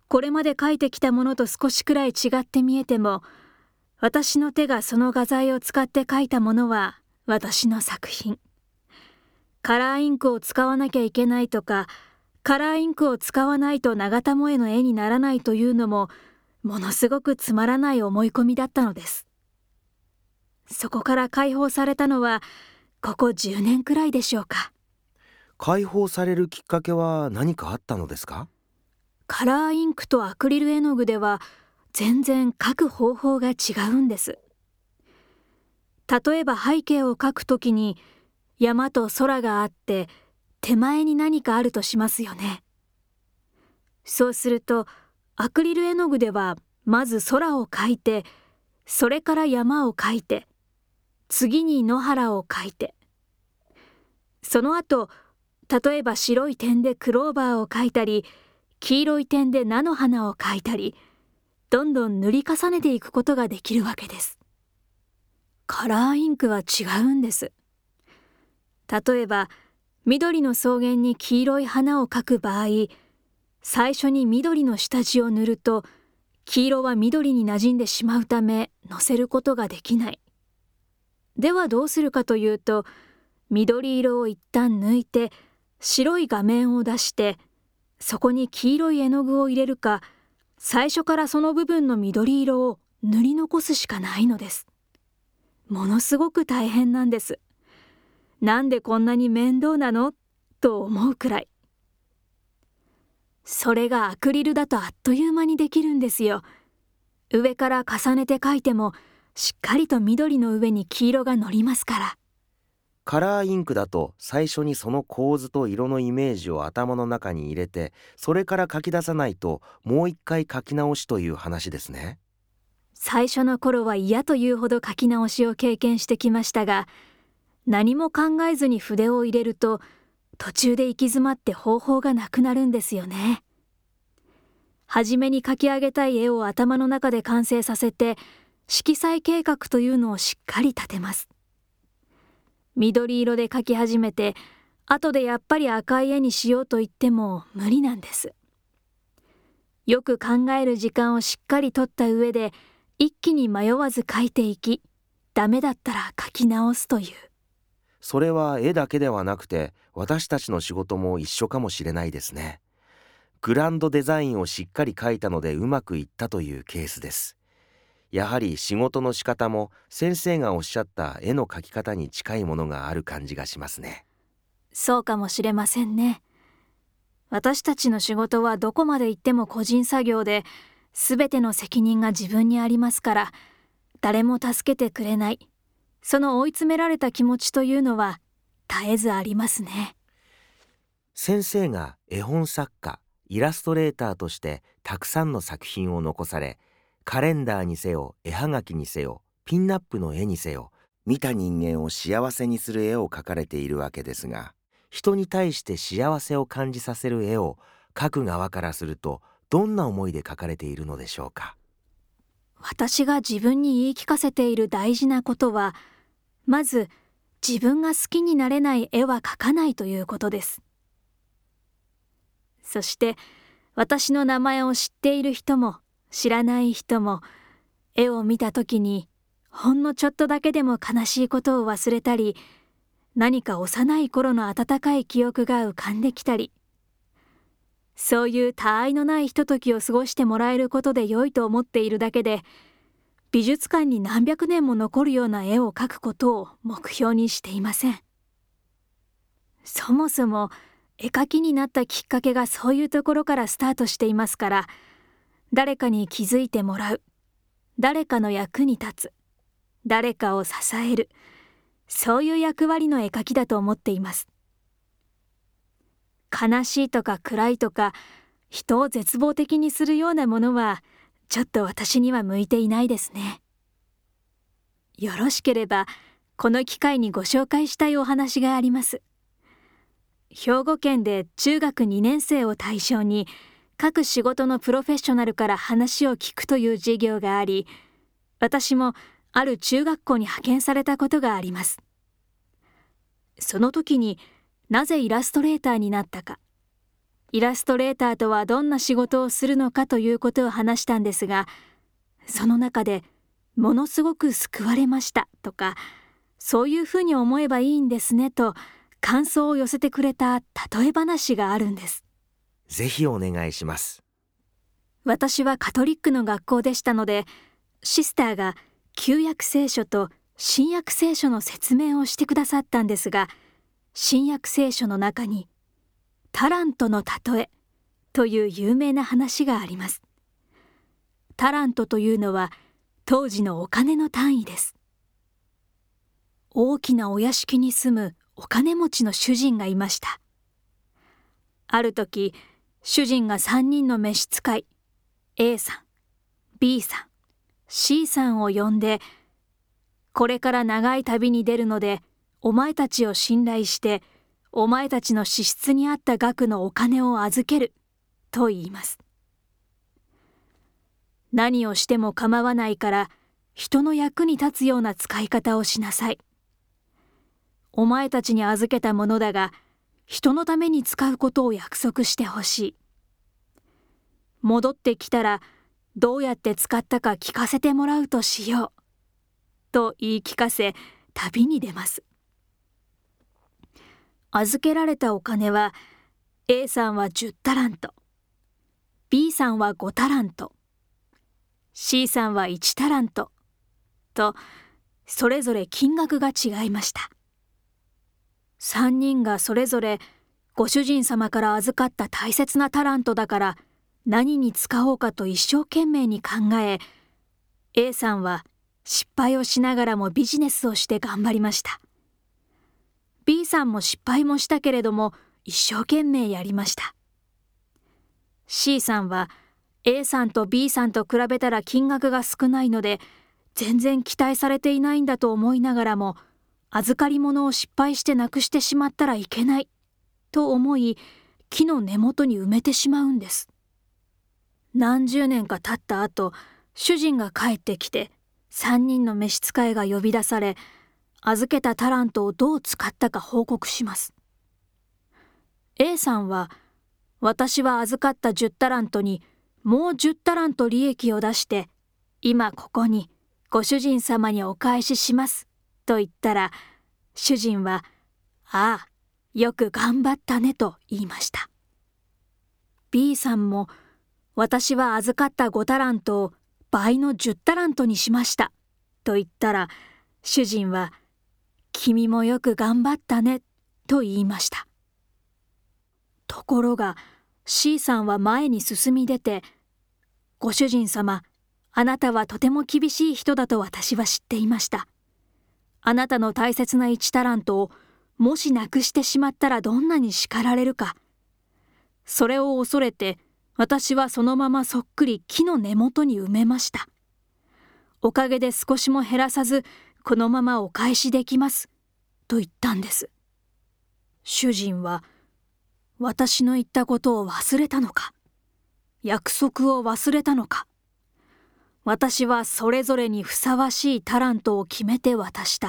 B: これまで描いてきたものと少しくらい違って見えても、私の手がその画材を使って描いたものは私の作品。カラーインクを使わなきゃいけないとか、カラーインクを使わないと長田萌の絵にならないというのも、ものすごくつまらない思い込みだったのです。そこから解放されたのは、ここ10年くらいでしょうか。
A: 解放されるきっかけは何かあったのですか？
B: カラーインクとアクリル絵の具では全然描く方法が違うんです。例えば背景を描くときに山と空があって手前に何かあるとしますよね。そうするとアクリル絵の具ではまず空を描いて、それから山を描いて、次に野原を描いて、その後例えば白い点でクローバーを描いたり、黄色い点で菜の花を描いたり、どんどん塗り重ねていくことができるわけです。カラーインクは違うんです。例えば緑の草原に黄色い花を描く場合、最初に緑の下地を塗ると黄色は緑に馴染んでしまうためのせることができない。ではどうするかというと、緑色を一旦抜いて白い画面を出して、そこに黄色い絵の具を入れるか、最初からその部分の緑色を塗り残すしかないのです。ものすごく大変なんです。なんでこんなに面倒なのと思うくらい。それがアクリルだとあっという間にできるんですよ。上から重ねて描いてもしっかりと緑の上に黄色が乗りますから。
A: カラーインクだと最初にその構図と色のイメージを頭の中に入れて、それから書き出さないともう一回書き直しという話ですね。
B: 最初の頃は嫌というほど書き直しを経験してきましたが、何も考えずに筆を入れると途中で行き詰まって方法がなくなるんですよね。はじめに描き上げたい絵を頭の中で完成させて、色彩計画というのをしっかり立てます。緑色で描き始めて、後でやっぱり赤い絵にしようと言っても無理なんです。よく考える時間をしっかりとった上で、一気に迷わず描いていき、ダメだったら描き直すという。
A: それは絵だけではなくて、私たちの仕事も一緒かもしれないですね。グランドデザインをしっかり描いたのでうまくいったというケースです。やはり仕事の仕方も先生がおっしゃった絵の描き方に近いものがある感じがしますね。
B: そうかもしれませんね。私たちの仕事はどこまで行っても個人作業で、すべての責任が自分にありますから、誰も助けてくれない。その追い詰められた気持ちというのは絶えずありますね。
A: 先生が絵本作家、イラストレーターとしてたくさんの作品を残され、カレンダーにせよ、絵はがきにせよ、ピンナップの絵にせよ、見た人間を幸せにする絵を描かれているわけですが、人に対して幸せを感じさせる絵を描く側からすると、どんな思いで描かれているのでしょうか。
B: 私が自分に言い聞かせている大事なことは、まず自分が好きになれない絵は描かないということです。そして私の名前を知っている人も知らない人も、絵を見たときにほんのちょっとだけでも悲しいことを忘れたり、何か幼い頃の温かい記憶が浮かんできたり、そういう他愛のないひとときを過ごしてもらえることで良いと思っているだけで、美術館に何百年も残るような絵を描くことを目標にしていません。そもそも絵描きになったきっかけがそういうところからスタートしていますから、誰かに気づいてもらう、誰かの役に立つ、誰かを支える、そういう役割の絵描きだと思っています。悲しいとか暗いとか、人を絶望的にするようなものはちょっと私には向いていないですね。よろしければこの機会にご紹介したいお話があります。兵庫県で中学2年生を対象に各仕事のプロフェッショナルから話を聞くという授業があり、私もある中学校に派遣されたことがあります。その時になぜイラストレーターになったか、 イラストレーターとはどんな仕事をするのかということを話したんですが、その中でものすごく救われましたとか、そういうふうに思えばいいんですねと感想を寄せてくれた例え話があるんです。
A: ぜひお願いします。
B: 私はカトリックの学校でしたので、シスターが旧約聖書と新約聖書の説明をしてくださったんですが、新約聖書の中にタラントの例えという有名な話があります。タラントというのは当時のお金の単位です。大きなお屋敷に住むお金持ちの主人がいました。ある時、主人が3人の召使い A さん、B さん、C さんを呼んで、これから長い旅に出るので、お前たちを信頼して、お前たちの支出に合った額のお金を預けると言います。何をしても構わないから、人の役に立つような使い方をしなさい。お前たちに預けたものだが、人のために使うことを約束してほしい。戻ってきたら、どうやって使ったか聞かせてもらうとしよう。と言い聞かせ、旅に出ます。預けられたお金は、A さんは10タラント、B さんは5タラント、C さんは1タラント、と、それぞれ金額が違いました。3人がそれぞれ、ご主人様から預かった大切なタラントだから、何に使おうかと一生懸命に考え、A さんは失敗をしながらもビジネスをして頑張りました。B さんも失敗もしたけれども一生懸命やりました。C さんは A さんと B さんと比べたら金額が少ないので、全然期待されていないんだと思いながらも、預かり物を失敗してなくしてしまったらいけないと思い、木の根元に埋めてしまうんです。何十年か経った後、主人が帰ってきて、3人の召使いが呼び出され、預けたタラントをどう使ったか報告します。A さんは、私は預かった10タラントにもう10タラント利益を出して、今ここにご主人様にお返ししますと言ったら、主人は、ああ、よく頑張ったねと言いました。B さんも、私は預かった5タラントを倍の10タラントにしましたと言ったら、主人は、君もよく頑張ったねと言いました。ところが C さんは前に進み出て、ご主人様、あなたはとても厳しい人だと私は知っていました。あなたの大切な1タラントをもしなくしてしまったらどんなに叱られるか。それを恐れて私はそのままそっくり木の根元に埋めました。おかげで少しも減らさずこのままお返しできますと言ったんです。主人は、私の言ったことを忘れたのか、約束を忘れたのか。私はそれぞれにふさわしいタラントを決めて渡した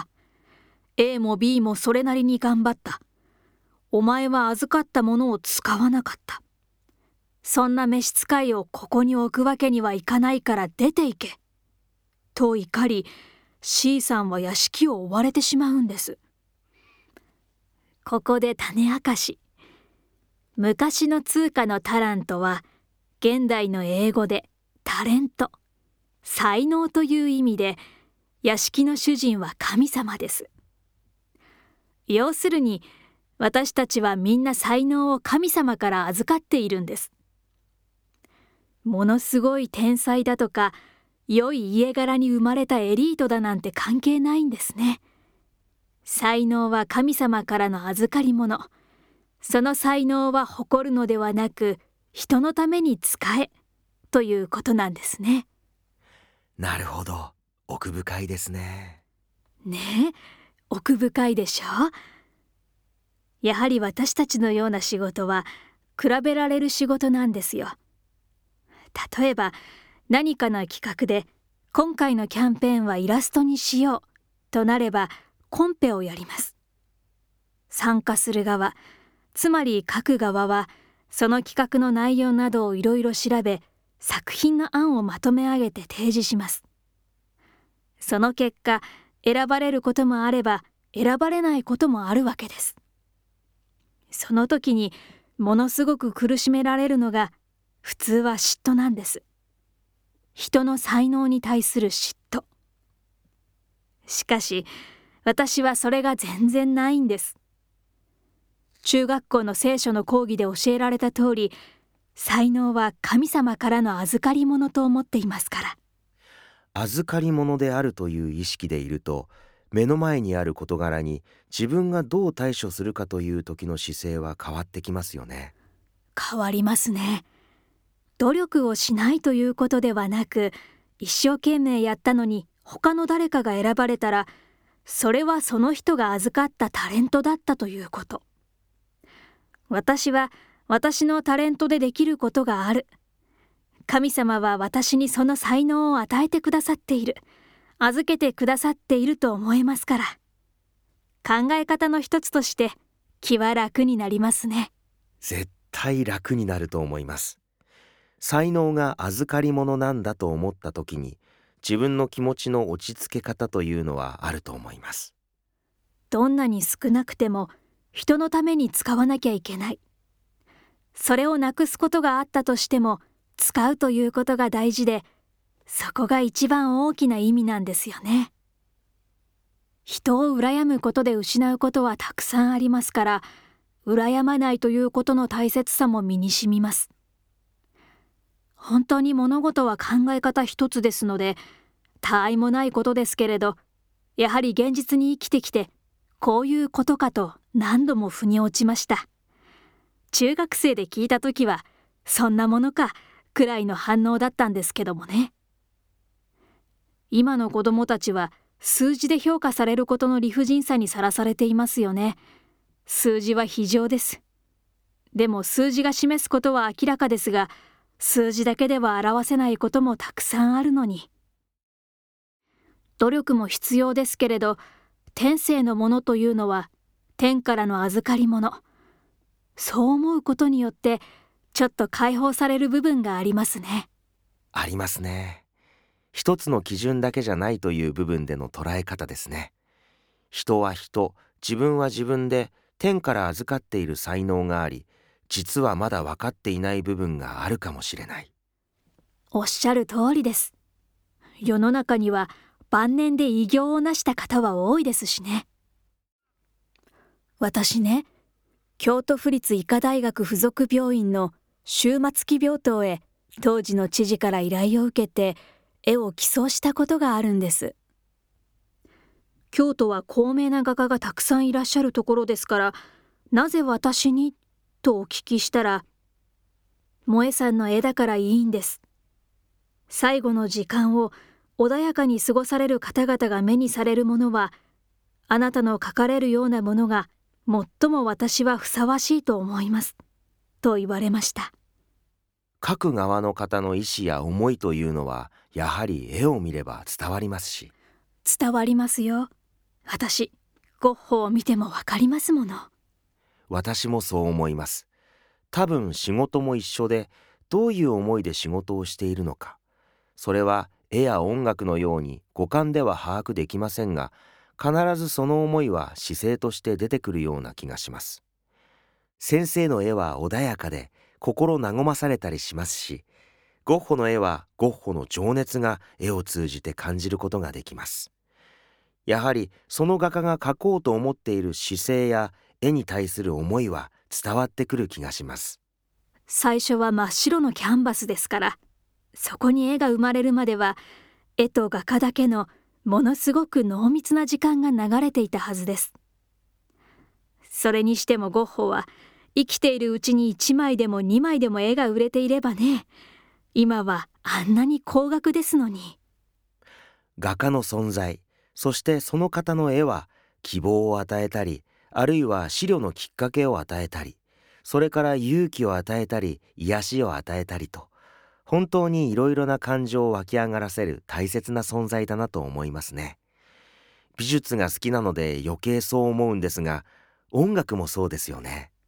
B: 。A も B もそれなりに頑張った。お前は預かったものを使わなかった。そんな召使いをここに置くわけにはいかないから出て行け。と怒り、C さんは屋敷を追われてしまうんです。ここで種明かし。昔の通貨のタラントは、現代の英語でタレント、才能という意味で、屋敷の主人は神様です。要するに、私たちはみんな才能を神様から預かっているんです。ものすごい天才だとか、良い家柄に生まれたエリートだなんて関係ないんですね。才能は神様からの預かり物。その才能は誇るのではなく、人のために使え、ということなんですね。
A: なるほど、奥深いですね。
B: ねえ、奥深いでしょ？やはり私たちのような仕事は、比べられる仕事なんですよ。例えば、何かの企画で、今回のキャンペーンはイラストにしよう、となれば、コンペをやります。参加する側、つまり書く側は、 その企画の内容などをいろいろ調べ、作品の案をまとめ上げて提示します。その結果、選ばれることもあれば選ばれないこともあるわけです。その時にものすごく苦しめられるのが普通は嫉妬なんです。人の才能に対する嫉妬。しかし私はそれが全然ないんです。中学校の聖書の講義で教えられた通り、才能は神様からの預かり物と思っていますから。
A: 預かり物であるという意識でいると、目の前にある事柄に自分がどう対処するかという時の姿勢は変わってきますよね。
B: 変わりますね。努力をしないということではなく、一生懸命やったのに他の誰かが選ばれたら、それはその人が預かったタレントだったということ。私は私のタレントでできることがある。神様は私にその才能を与えてくださっている。預けてくださっていると思えますから。考え方の一つとして気は楽になりますね。
A: 絶対楽になると思います。才能が預かり物なんだと思った時に、自分の気持ちの落ち着け方というのはあると思います。
B: どんなに少なくても人のために使わなきゃいけない。それをなくすことがあったとしても使うということが大事で、そこが一番大きな意味なんですよね。人を羨むことで失うことはたくさんありますから、羨まないということの大切さも身に染みます。本当に物事は考え方一つですので、他愛もないことですけれど、やはり現実に生きてきて、こういうことかと何度も腑に落ちました。中学生で聞いたときは、そんなものかくらいの反応だったんですけどもね。今の子供たちは数字で評価されることの理不尽さにさらされていますよね。数字は非常です。でも数字が示すことは明らかですが、数字だけでは表せないこともたくさんあるのに。努力も必要ですけれど、天性のものというのは天からの預かり物。そう思うことによってちょっと解放される部分がありますね。
A: ありますね。一つの基準だけじゃないという部分での捉え方ですね。人は人、自分は自分で天から預かっている才能があり、実はまだ分かっていない部分があるかもしれない。
B: おっしゃる通りです。世の中には晩年で偉業を成した方は多いですしね。私ね、京都府立医科大学附属病院の終末期病棟へ当時の知事から依頼を受けて絵を寄贈したことがあるんです。京都は高名な画家がたくさんいらっしゃるところですから、なぜ私にとお聞きしたら、萌えさんの絵だからいいんです。最後の時間を穏やかに過ごされる方々が目にされるものは、あなたの描かれるようなものが最も私はふさわしいと思います。と言われました。
A: 描く側の方の意思や思いというのは、やはり絵を見れば伝わりますし。
B: 伝わりますよ。私、ゴッホを見てもわかりますもの。
A: 私もそう思います。多分仕事も一緒で、どういう思いで仕事をしているのか。それは絵や音楽のように五感では把握できませんが、必ずその思いは姿勢として出てくるような気がします。先生の絵は穏やかで心和まされたりしますし、ゴッホの絵はゴッホの情熱が絵を通じて感じることができます。やはりその画家が描こうと思っている姿勢や絵に対する思いは伝わってくる気がします。
B: 最初は真っ白のキャンバスですから、そこに絵が生まれるまでは絵と画家だけのものすごく濃密な時間が流れていたはずです。それにしてもゴッホは生きているうちに1枚でも2枚でも絵が売れていればね、今はあんなに高額ですのに。
A: 画家の存在、そしてその方の絵は希望を与えたり、あるいは思慮のきっかけを与えたり、それから勇気を与えたり、癒しを与えたりと、本当にいろいろな感情を湧き上がらせる大切な存在だなと思いますね。美術が好きなので余計そう思うんですが、音楽もそうですよね。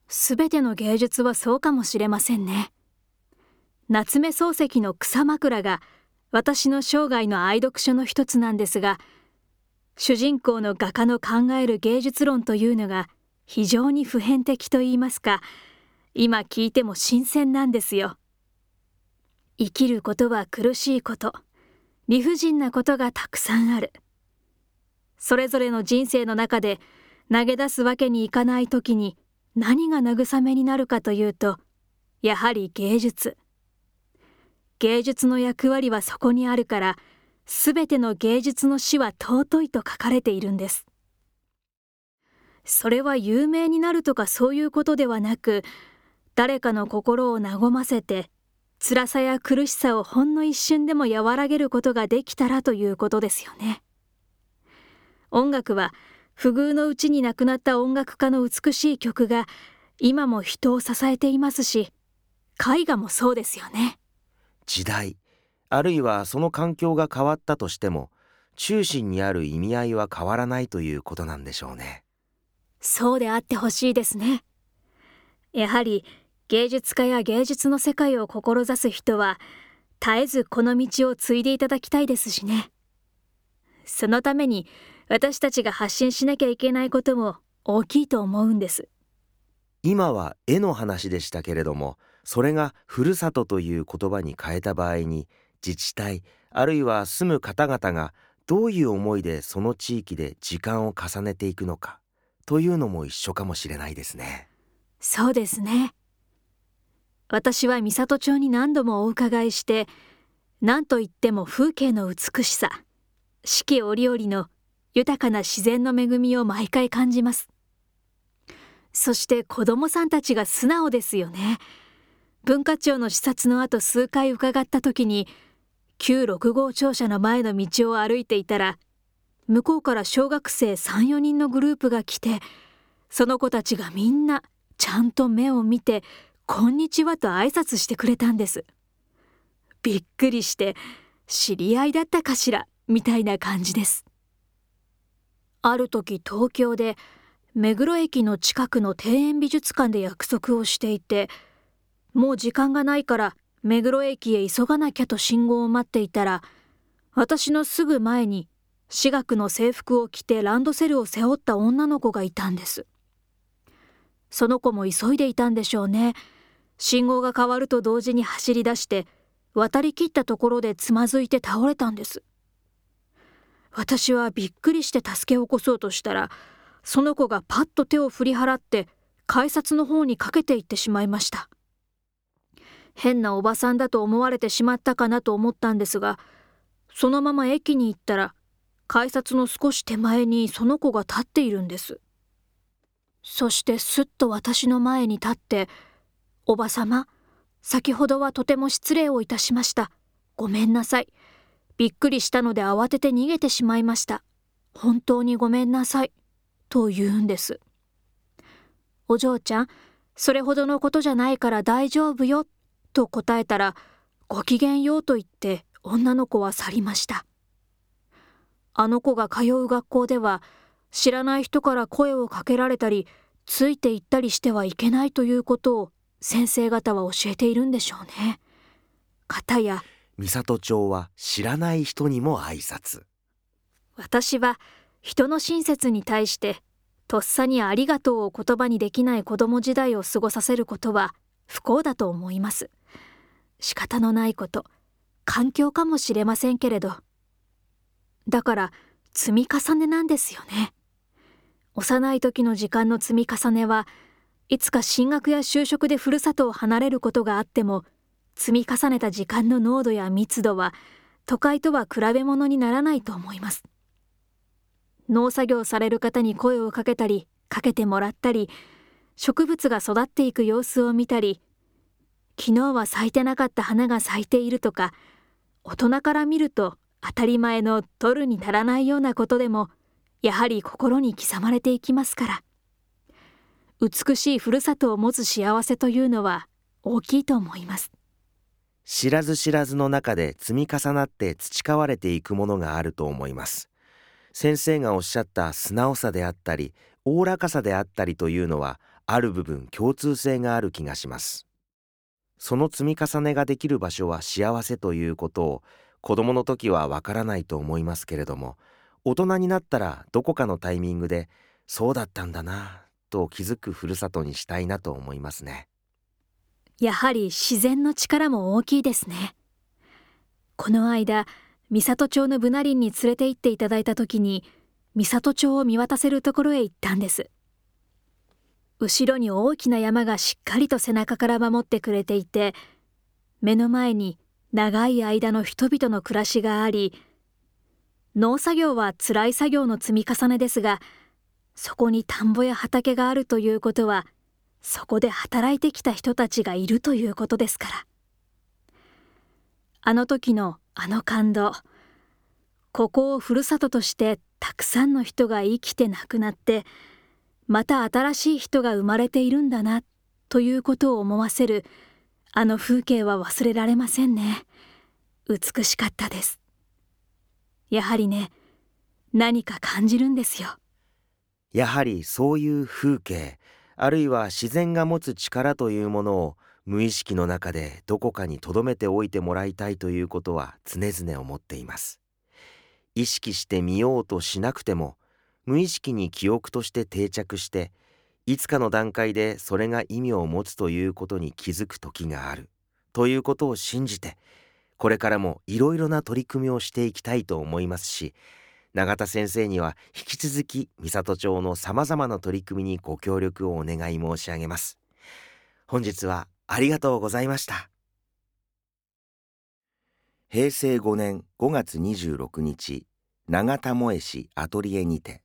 B: すべての芸術はそうかもしれませんね。夏目漱石の草枕が私の生涯の愛読書の一つなんですが、主人公の画家の考える芸術論というのが非常に普遍的といいますか、今聞いても新鮮なんですよ。生きることは苦しいこと、理不尽なことがたくさんある。それぞれの人生の中で投げ出すわけにいかないときに何が慰めになるかというと、やはり芸術。芸術の役割はそこにあるから、すべての芸術の死は尊いと書かれているんです。それは有名になるとかそういうことではなく、誰かの心を和ませて、辛さや苦しさをほんの一瞬でも和らげることができたらということですよね。音楽は不遇のうちに亡くなった音楽家の美しい曲が今も人を支えていますし、絵画もそうですよね。
A: 時代、あるいはその環境が変わったとしても、中心にある意味合いは変わらないということなんでしょうね。
B: そうであってほしいですね。やはり芸術家や芸術の世界を志す人は絶えずこの道を継いでいただきたいですしね。そのために私たちが発信しなきゃいけないことも大きいと思うんです。
A: 今は絵の話でしたけれども、それがふるさとという言葉に変えた場合に、自治体あるいは住む方々がどういう思いでその地域で時間を重ねていくのかというのも一緒かもしれないですね。
B: そうですね。私は美郷町に何度もお伺いして、何といっても風景の美しさ、四季折々の豊かな自然の恵みを毎回感じます。そして子どもさんたちが素直ですよね。文化庁の視察の後数回伺った時に、旧6号庁舎の前の道を歩いていたら、向こうから小学生3、4人のグループが来て、その子たちがみんなちゃんと目を見て、こんにちはと挨拶してくれたんです。びっくりして、知り合いだったかしらみたいな感じです。ある時東京で目黒駅の近くの庭園美術館で約束をしていて、もう時間がないから目黒駅へ急がなきゃと信号を待っていたら、私のすぐ前に私学の制服を着てランドセルを背負った女の子がいたんです。その子も急いでいたんでしょうね。信号が変わると同時に走り出して、渡り切ったところでつまずいて倒れたんです。私はびっくりして助け起こそうとしたら、その子がパッと手を振り払って改札の方にかけていってしまいました。変なおばさんだと思われてしまったかなと思ったんですが、そのまま駅に行ったら、改札の少し手前にその子が立っているんです。そしてすっと私の前に立って、おばさま、先ほどはとても失礼をいたしました。ごめんなさい。びっくりしたので慌てて逃げてしまいました。本当にごめんなさい。と言うんです。お嬢ちゃん、それほどのことじゃないから大丈夫よ。と答えたら、ごきげんようと言って女の子は去りました。あの子が通う学校では、知らない人から声をかけられたり、ついていったりしてはいけないということを先生方は教えているんでしょうね。かたや、
A: 美郷町は知らない人にも挨拶。
B: 私は人の親切に対して、とっさにありがとうを言葉にできない子供時代を過ごさせることは不幸だと思います。仕方のないこと、環境かもしれませんけれど。だから積み重ねなんですよね。幼い時の時間の積み重ねはいつか進学や就職でふるさとを離れることがあっても、積み重ねた時間の濃度や密度は都会とは比べ物にならないと思います。農作業される方に声をかけたり、かけてもらったり、植物が育っていく様子を見たり、昨日は咲いてなかった花が咲いているとか、大人から見ると当たり前の取るに足らないようなことでも、やはり心に刻まれていきますから。美しいふるさとを持つ幸せというのは大きいと思います。
A: 知らず知らずの中で積み重なって培われていくものがあると思います。先生がおっしゃった素直さであったり、おおらかさであったりというのは、 ある部分共通性がある気がします。その積み重ねができる場所は幸せということを子供の時はわからないと思いますけれども、大人になったらどこかのタイミングでそうだったんだなと気づくふるさとにしたいなと思いますね。
B: やはり自然の力も大きいですね。この間、美里町のブナ林に連れて行っていただいた時に、美里町を見渡せるところへ行ったんです。後ろに大きな山がしっかりと背中から守ってくれていて、目の前に長い間の人々の暮らしがあり、農作業は辛い作業の積み重ねですが、そこに田んぼや畑があるということは、そこで働いてきた人たちがいるということですから。あの時のあの感動、ここをふるさととしてたくさんの人が生きて亡くなって、また新しい人が生まれているんだなということを思わせるあの風景は忘れられませんね。美しかったです。やはりね、何か感じるんですよ。
A: やはりそういう風景、あるいは自然が持つ力というものを無意識の中でどこかに留めておいてもらいたいということは常々思っています。意識してみようとしなくても、無意識に記憶として定着して、いつかの段階でそれが意味を持つということに気づく時があるということを信じて、これからもいろいろな取り組みをしていきたいと思いますし、永田先生には引き続き美里町のさまざまな取り組みにご協力をお願い申し上げます。本日はありがとうございました。平成5年5月26日、永田萌氏アトリエにて